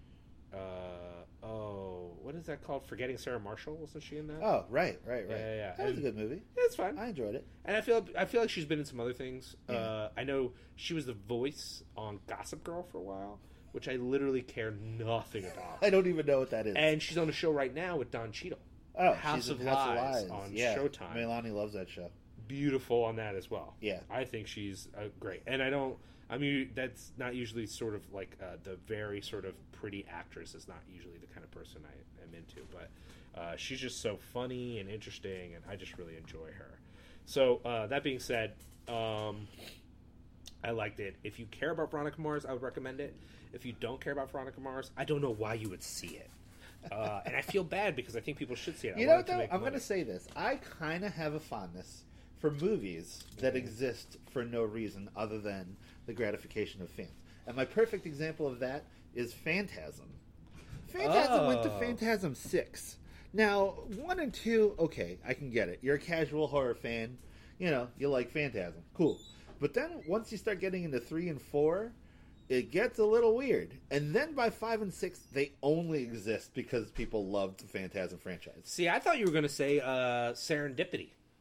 uh oh what is that called? Forgetting Sarah Marshall, wasn't she in that? Oh, right, right, right. Yeah, yeah, yeah. That was a And- good movie. It's fine. I enjoyed it. And I feel I feel like she's been in some other things. Yeah. Uh I know she was the voice on Gossip Girl for a while, which I literally care nothing about. I don't even know what that is. And she's on a show right now with Don Cheadle. oh, House she's of in House Lies of Lies on yeah. Showtime. Melanie loves that show. Beautiful on that as well. Yeah. I think she's uh, great. And I don't, I mean, that's not usually sort of like uh, the very sort of pretty actress is not usually the kind of person I am into. But uh, she's just so funny and interesting, and I just really enjoy her. So, uh, that being said, um, I liked it. If you care about Veronica Mars, I would recommend it. If you don't care about Veronica Mars, I don't know why you would see it. Uh, and I feel bad because I think people should see it. I You know want what, it to though? make I'm going money. to say this. I kind of have a fondness for movies that exist for no reason other than the gratification of fans. And my perfect example of that is Phantasm. Phantasm went to Oh. Phantasm six. Now, one and two, okay, I can get it. You're a casual horror fan. You know, you like Phantasm. Cool. But then once you start getting into three and four, it gets a little weird. And then by five and six, they only exist because people loved the Phantasm franchise. See, I thought you were going to say uh, Serendipity.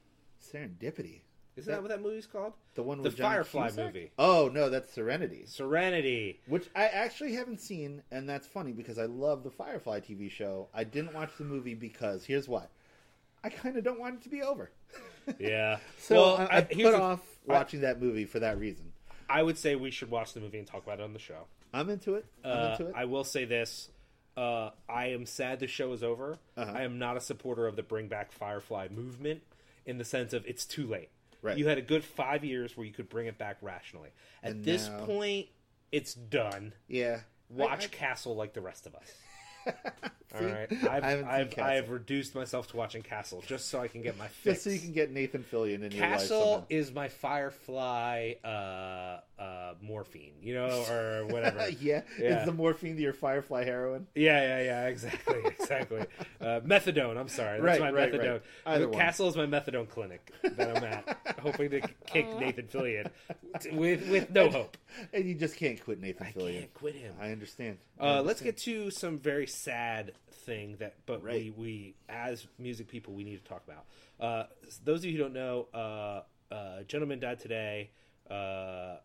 Serendipity. Isn't that, that what that movie's called? The one the with Johnny Firefly Cusack? movie. Oh no, that's Serenity. Serenity, which I actually haven't seen, and that's funny because I love the Firefly T V show. I didn't watch the movie because here's why: I kind of don't want it to be over. Yeah. so well, I, I, I, put here's off a, watching I, that movie for that reason. I would say we should watch the movie and talk about it on the show. I'm into it. I'm uh, into it. I will say this. Uh, I am sad the show is over. Uh-huh. I am not a supporter of the Bring Back Firefly movement in the sense of it's too late. Right. You had a good five years where you could bring it back rationally. At And this now- point, it's done. Yeah. Watch I- I- Castle like the rest of us. See? All right, I I've, haven't seen I've, Castle. I've reduced myself to watching Castle just so I can get my fix. Just so you can get Nathan Fillion in your life Castle somehow. is my Firefly uh, uh, morphine, you know, or whatever. yeah. Yeah. It's the morphine to your Firefly heroin. Yeah, yeah, yeah, exactly, exactly. Uh, methadone, I'm sorry. That's Right, my right, methadone. right. Either one. Castle is my methadone clinic that I'm at, hoping to kick Nathan Fillion with with no hope. And you just can't quit Nathan I Fillion. can't quit him. I understand. I Uh, understand. let's get to some very sad thing that, but we, Right. we, as music people, we need to talk about. Uh, those of you who don't know, uh, uh, a gentleman died today, uh, uh,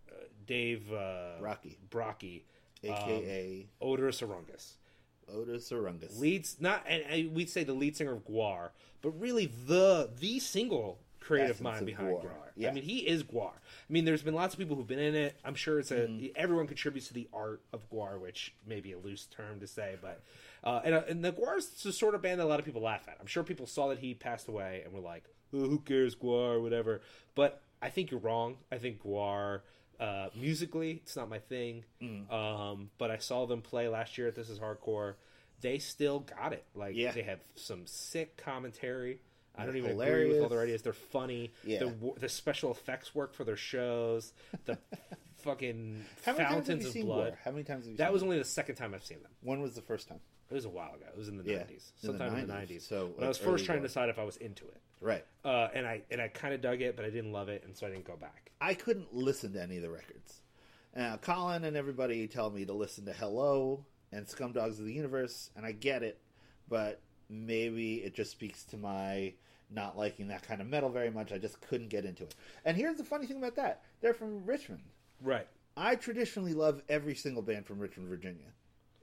Dave uh, Brocky. Brocky, A K um, Odorous Orungus. A Otis Orungus. Leads not, and, and we'd say the lead singer of Gwar, but really the the single creative Essence mind of behind Gwar. Gwar. Yeah. I mean, he is Gwar. I mean, there's been lots of people who've been in it. I'm sure it's a Mm-hmm. everyone contributes to the art of Gwar, which may be a loose term to say, but uh, and, uh, and the Gwar is the sort of band that a lot of people laugh at. I'm sure people saw that he passed away and were like, oh, "Who cares, Gwar?" or whatever. But I think you're wrong. I think Gwar. Uh, musically, it's not my thing, Mm. um, but I saw them play last year at This Is Hardcore. They still got it. Like Yeah. they have some sick commentary. I don't They're even agree with all hilarious. their ideas. They're funny. Yeah. The w- the special effects work for their shows. The fucking How many times have fountains you of seen blood. Gwar? How many times have you That seen was Gwar? only the second time I've seen them. When was the first time? It was a while ago. It was in the Yeah, nineties, in the sometime in the nineties. nineties. So, when like, I was early first trying to Gwar. decide if I was into it, Right. uh, and I and I kind of dug it, but I didn't love it, and so I didn't go back. I couldn't listen to any of the records. Uh, Colin and everybody tell me to listen to Hello and Scumdogs of the Universe, and I get it, but maybe it just speaks to my not liking that kind of metal very much. I just couldn't get into it. And here's the funny thing about that. They're from Richmond. Right. I traditionally love every single band from Richmond, Virginia.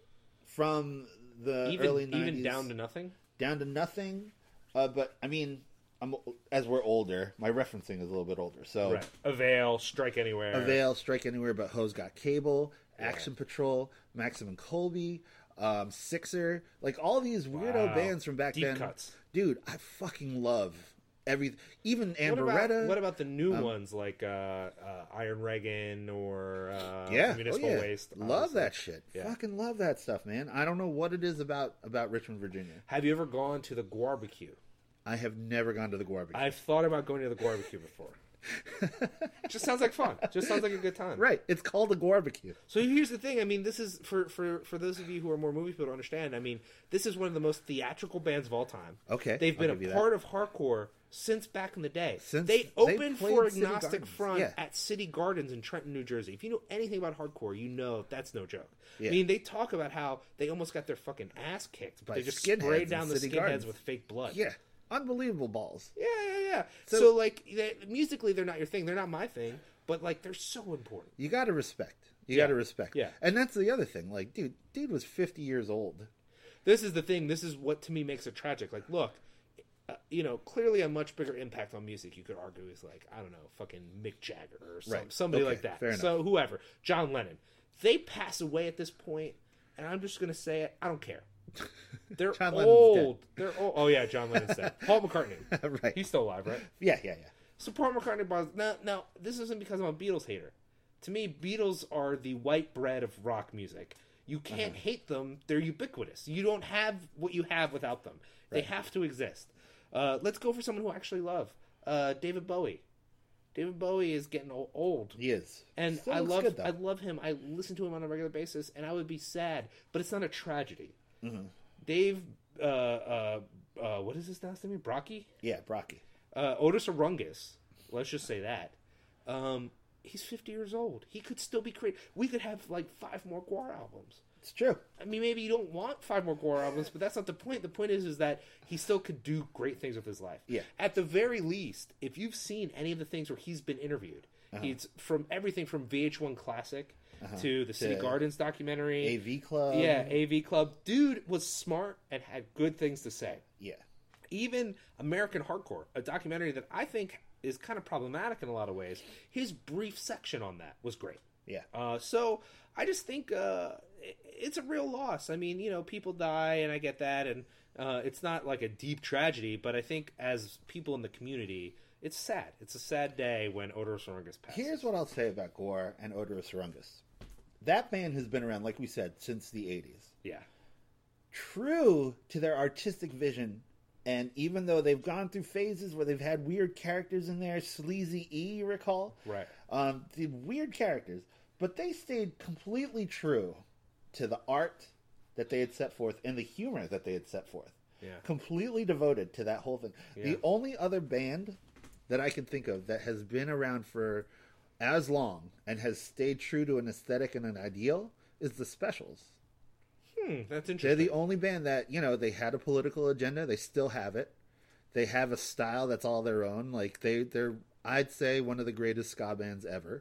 From the Even early nineties. even down to nothing. Down to nothing. Uh, but, I mean, I'm, as we're older, my referencing is a little bit older. So Right. Avail, Strike Anywhere. Avail, Strike Anywhere, but Ho's Got Cable, Action Patrol, Maxim and Colby, um, Sixer, like all these weirdo Wow. bands from back Deep then. cuts. Dude, I fucking love every, even What about, Amberetta. what about the new ones like uh, uh, Iron Reagan or uh, yeah, Municipal oh, yeah. Waste? Love obviously. that shit. Yeah. Fucking love that stuff, man. I don't know what it is about about Richmond, Virginia. Have you ever gone to the Gwarbecue? I have never gone to the Gwarbecue. I've thought about going to the Gwarbecue before. Just sounds like fun. Just sounds like a good time. Right, it's called the Gwarbecue. So here's the thing. I mean, this is for, for, for those of you who are more movie people to understand. I mean, this is one of the most theatrical bands of all time. Okay, they've I'll been give you a that. part of hardcore since back in the day. Since they they opened played for City Agnostic Gardens. Front Yeah. at City Gardens in Trenton, New Jersey. If you know anything about hardcore, you know that's no joke. Yeah. I mean, they talk about how they almost got their fucking ass kicked, but By they just skinheads sprayed in down the City skinheads Gardens. with fake blood. Yeah, unbelievable balls. Yeah, yeah, yeah. So- So, like, they, musically, they're not your thing. They're not my thing. But like, they're so important. You got to respect. You Yeah. got to respect. Yeah. And that's the other thing. Like, dude, dude was fifty years old. This is the thing. This is what to me makes it tragic. Like, look, uh, you know, clearly a much bigger impact on music. You could argue is like, I don't know, fucking Mick Jagger or some, Right. somebody Okay, like that. fair enough. So whoever, John Lennon, they pass away at this point, and I'm just gonna say it. I don't care. They're John Lennon's old. They're old. Oh yeah, John Lennon's dead. Paul McCartney. Right. He's still alive, right? Yeah, yeah, yeah. So Paul McCartney brought now. Now this isn't because I'm a Beatles hater. To me, Beatles are the white bread of rock music. You can't Uh-huh. hate them; they're ubiquitous. You don't have what you have without them. They have to exist. Uh, let's go for someone who I actually love. Uh, David Bowie. David Bowie is getting o- old, He is. and Still I looks love good, though. I love him. I listen to him on a regular basis, and I would be sad, but it's not a tragedy. Mm-hmm. Dave, uh, uh, uh, what is his last name? Brocky. Yeah, Brocky. Uh, Otis Orungus, let's just say that. Um, he's fifty years old. He could still be creative. We could have like five more Gwar albums. It's true. I mean, maybe you don't want five more Gwar albums, but that's not the point. The point is, is that he still could do great things with his life. Yeah. At the very least, if you've seen any of the things where he's been interviewed, uh-huh. he's from everything from V H one Classic uh-huh. to the City to Gardens documentary, A V Club. Yeah, A V Club. Dude was smart and had good things to say. Yeah. Even American Hardcore, a documentary that I think is kind of problematic in a lot of ways. His brief section on that was great. Yeah. Uh, so I just think uh, it's a real loss. I mean, you know, people die, and I get that, and uh, it's not like a deep tragedy, but I think as people in the community, it's sad. It's a sad day when Oderus Urungus passes. Here's what I'll say about Gwar and Oderus Urungus. That band has been around, like we said, since the eighties. Yeah. True to their artistic vision, and even though they've gone through phases where they've had weird characters in there, Sleazy E, you recall? Right. Um, the weird characters. But they stayed completely true to the art that they had set forth and the humor that they had set forth. Yeah. Completely devoted to that whole thing. Yeah. The only other band that I can think of that has been around for as long and has stayed true to an aesthetic and an ideal is the Specials. Hmm, that's interesting. They're the only band that, you know, they had a political agenda. They still have it. They have a style that's all their own. Like, they, they're, I'd say, one of the greatest ska bands ever.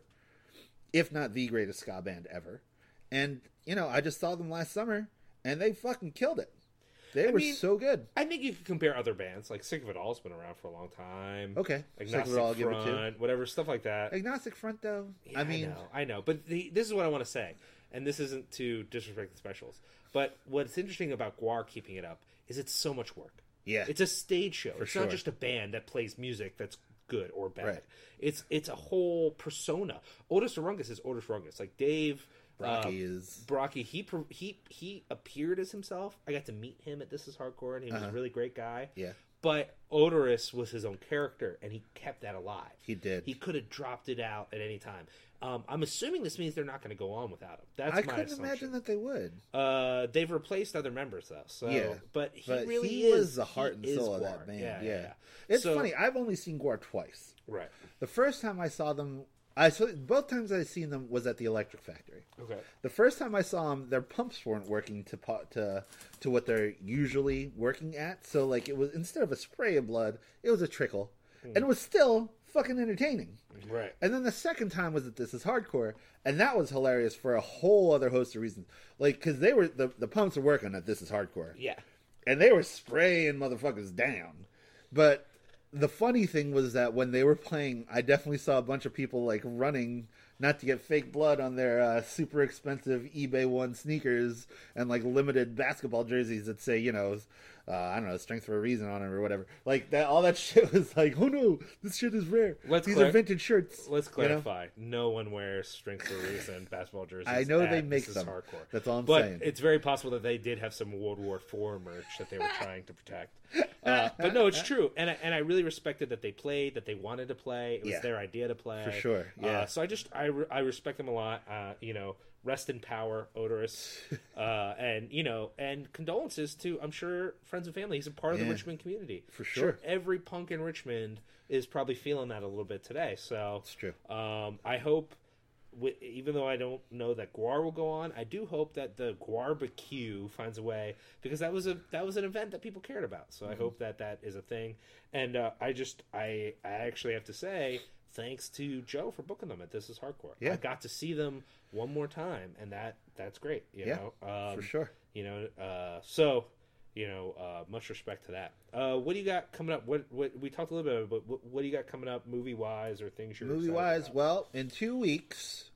If not the greatest ska band ever. And, you know, I just saw them last summer, and they fucking killed it. They I were mean, so good. I think you could compare other bands. Like, Sick of It All's been around for a long time. Okay. Agnostic Sick of It All, Front, give it to. whatever, stuff like that. Agnostic Front, though, Yeah, I mean... I know, I know. But the, this is what I want to say. And this isn't to disrespect the Specials. But what's interesting about Gwar keeping it up is it's so much work. Yeah. It's a stage show. For it's sure. not just a band that plays music that's good or bad. Right. It's it's a whole persona. Otis Urungus is Otis Urungus. Like Dave Brocky uh, is... Brocky, he he he appeared as himself. I got to meet him at This Is Hardcore, and he was Uh-huh. a really great guy. Yeah. But Oderus was his own character, and he kept that alive. He did. He could have dropped it out at any time. Um, I'm assuming this means they're not going to go on without him. That's I my couldn't assumption. imagine that they would. Uh, they've replaced other members though, so Yeah. but he But really he is was the heart and he is soul of Gwar. that band. Yeah, Yeah. yeah, yeah. It's So- funny. I've only seen Gwar twice. Right. The first time I saw them... I saw, both times I seen them was at the Electric Factory. Okay. The first time I saw them, their pumps weren't working to po- to to what they're usually working at. So like it was instead of a spray of blood, it was a trickle, and it was still fucking entertaining. Right. And then the second time was at This Is Hardcore, and that was hilarious for a whole other host of reasons. Like because they were the the pumps were working at This Is Hardcore, Yeah. and they were spraying motherfuckers down, but. The funny thing was that when they were playing, I definitely saw a bunch of people like running, not to get fake blood on their uh, super expensive eBay one sneakers and like limited basketball jerseys that say, you know, uh, I don't know, strength for a reason on it or whatever. Like that, all that shit was like, oh no, this shit is rare. Let's These clar- are vintage shirts. Let's you know? clarify: no one wears strength for a reason basketball jerseys. I know at they make This Is some. Hardcore. That's all I'm but saying. It's very possible that they did have some World War Four merch that they were trying to protect. Uh, but no, it's true, and I, and I really respected that they played, that they wanted to play. It was Yeah. their idea to play For sure, yeah. Uh, so I just I, re- I respect them a lot. Uh, you know, rest in power, Oderus, uh, and you know, and condolences to I'm sure friends and family. He's a part of Yeah. the Richmond community For sure. Every punk in Richmond is probably feeling that a little bit today. So It's true. Um, I hope. wi- Even though I don't know that Gwar will go on, I do hope that the Gwarbecue finds a way because that was a that was an event that people cared about. So I Mm-hmm. hope that that is a thing. And uh, I just I I actually have to say thanks to Joe for booking them at This Is Hardcore. Yeah. I got to see them one more time, and that that's great. You Yeah, know, um, for sure. You know, uh, so. You know, uh, much respect to that. Uh, what do you got coming up? What what we talked a little bit about, but what, what do you got coming up, movie wise, or things you're Movie excited wise, about? well, in two weeks,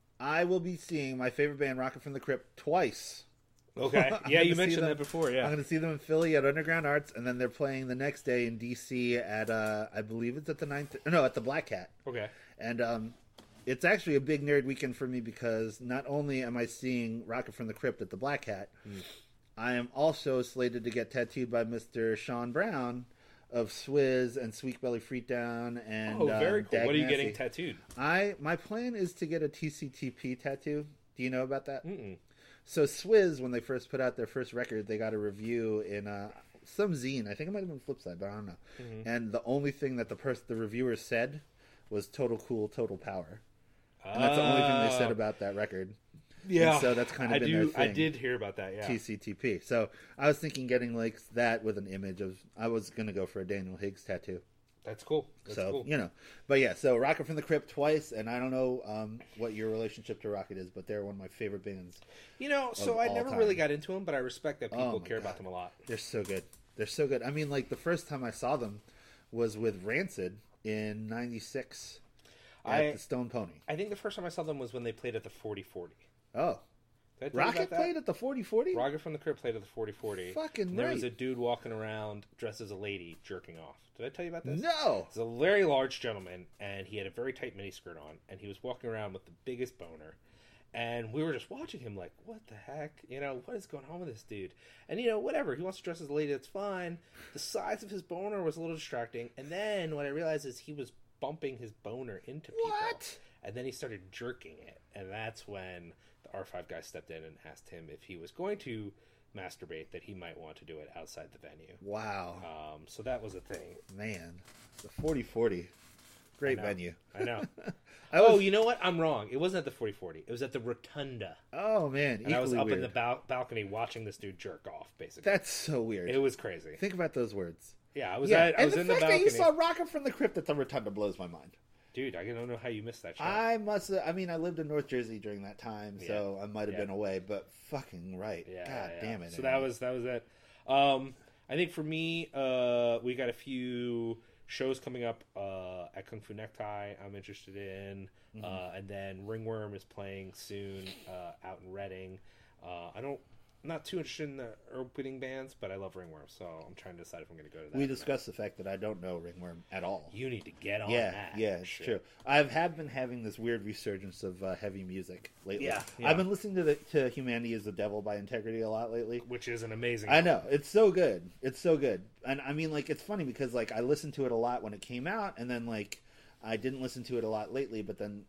I will be seeing my favorite band, Rocket from the Crypt, twice. Okay, I'm yeah, gonna you see mentioned them- that before. Yeah, I'm going to see them in Philly at Underground Arts, and then they're playing the next day in D C at, uh, I believe it's at the ninth, no, at the Black Cat. okay. And um, it's actually a big nerd weekend for me because not only am I seeing Rocket from the Crypt at the Black Cat, Mm. I am also slated to get tattooed by Mister Sean Brown of Swizz and Sweet Belly Freakdown and Oh, very um, cool. Dag What are you Nasty. getting tattooed? I my plan is to get a T C T P tattoo. Do you know about that? Mm-mm. So Swizz, when they first put out their first record, they got a review in uh, some zine. I think it might have been Flipside, but I don't know. Mm-hmm. And the only thing that the person, the reviewer said, was "Total cool, total power." and that's the only thing they said Oh. about that record. Yeah, And so that's kind of I been do. their thing. I did hear about that. Yeah, T C T P. So I was thinking getting like that with an image of. I was gonna go for a Daniel Higgs tattoo. that's cool. That's so cool. you know, but yeah. So Rocket from the Crypt twice, and I don't know um, what your relationship to Rocket is, but they're one of my favorite bands. You know, so Of I all never time. really got into them, but I respect that people Oh, my care God. about them a lot. They're so good. They're so good. I mean, like the first time I saw them was with Rancid in ninety-six at I- the Stone Pony. I think the first time I saw them was when they played at the forty forty. Oh, Did I tell you Rocket about that? played at the forty forty. Rocket from the Crypt played at the forty forty. Fucking and there was right. a dude walking around dressed as a lady jerking off. Did I tell you about this? No. He's a very large gentleman, and he had a very tight miniskirt on, and he was walking around with the biggest boner. And we were just watching him like, what the heck? You know, what is going on with this dude? And, you know, whatever. He wants to dress as a lady, that's fine. The size of his boner was a little distracting. And then what I realized is he was bumping his boner into people. What? And then he started jerking it. And that's when the R five guy stepped in and asked him if he was going to masturbate, that he might want to do it outside the venue. Wow, Um, so that was a thing. man, the forty forty, great I know. venue. I know. I Oh, was- you know what? I'm wrong. It wasn't at the forty forty. It was at the Rotunda. Oh man, And I was equally up weird. in the bal- balcony watching this dude jerk off, basically. That's so weird. It was crazy. Think about those words. Yeah, I was Yeah, at, I and was the in the fact balcony. that you saw Rocket from the Crypt at the Rotunda blows my mind. Dude, I don't know how you missed that shot. I must. I mean, I lived in North Jersey during that time, so I might have Yeah. been away. But fucking right, yeah, God yeah. damn it. So man. that was that was it. Um, I think for me, uh, we got a few shows coming up uh, at Kung Fu Necktie. I'm interested in, Mm-hmm. uh, and then Ringworm is playing soon uh, out in Reading. Uh, I don't. I'm not too interested in the opening bands, but I love Ringworm, so I'm trying to decide if I'm going to go to that. We or not. discussed the fact that I don't know Ringworm at all. You need to get on Yeah, that. yeah, it's shit. true. I have been having this weird resurgence of uh, heavy music lately. Yeah, yeah. I've been listening to the, to "Humanity Is the Devil" by Integrity a lot lately. Which is an amazing. I know, it's so good. It's so good, and I mean, like, it's funny because like I listened to it a lot when it came out, and then like I didn't listen to it a lot lately. But then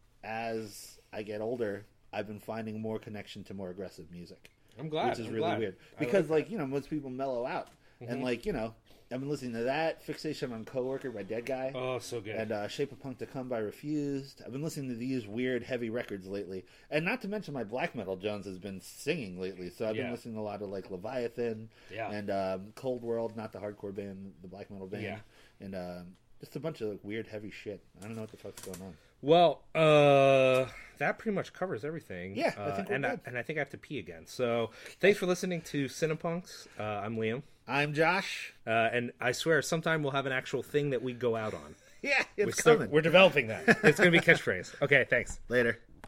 as I get older, I've been finding more connection to more aggressive music, I'm glad. which is I'm really glad. weird I because like like you know most people mellow out, and like you know I've been listening to that Fixation on Coworker by Dead Guy. that. Oh, so good. And uh, Shape of Punk to Come by Refused. I've been listening to these weird, heavy records lately. And not to mention my black metal Jones has been singing lately. So I've Yeah. been listening to a lot of like Leviathan Yeah. and um, Cold World, not the hardcore band, the black metal band. Yeah. And um, just a bunch of like, weird, heavy shit. I don't know what the fuck's going on. Well, uh, that pretty much covers everything. Yeah, I uh, think we're and I, good. and I think I have to pee again. So thanks for listening to Cinepunks. Uh, I'm Liam, I'm Josh. uh, and I swear sometime we'll have an actual thing that we go out on. Yeah, We're it's still- coming. We're developing that. It's going to be catchphrase. Okay, thanks. Later.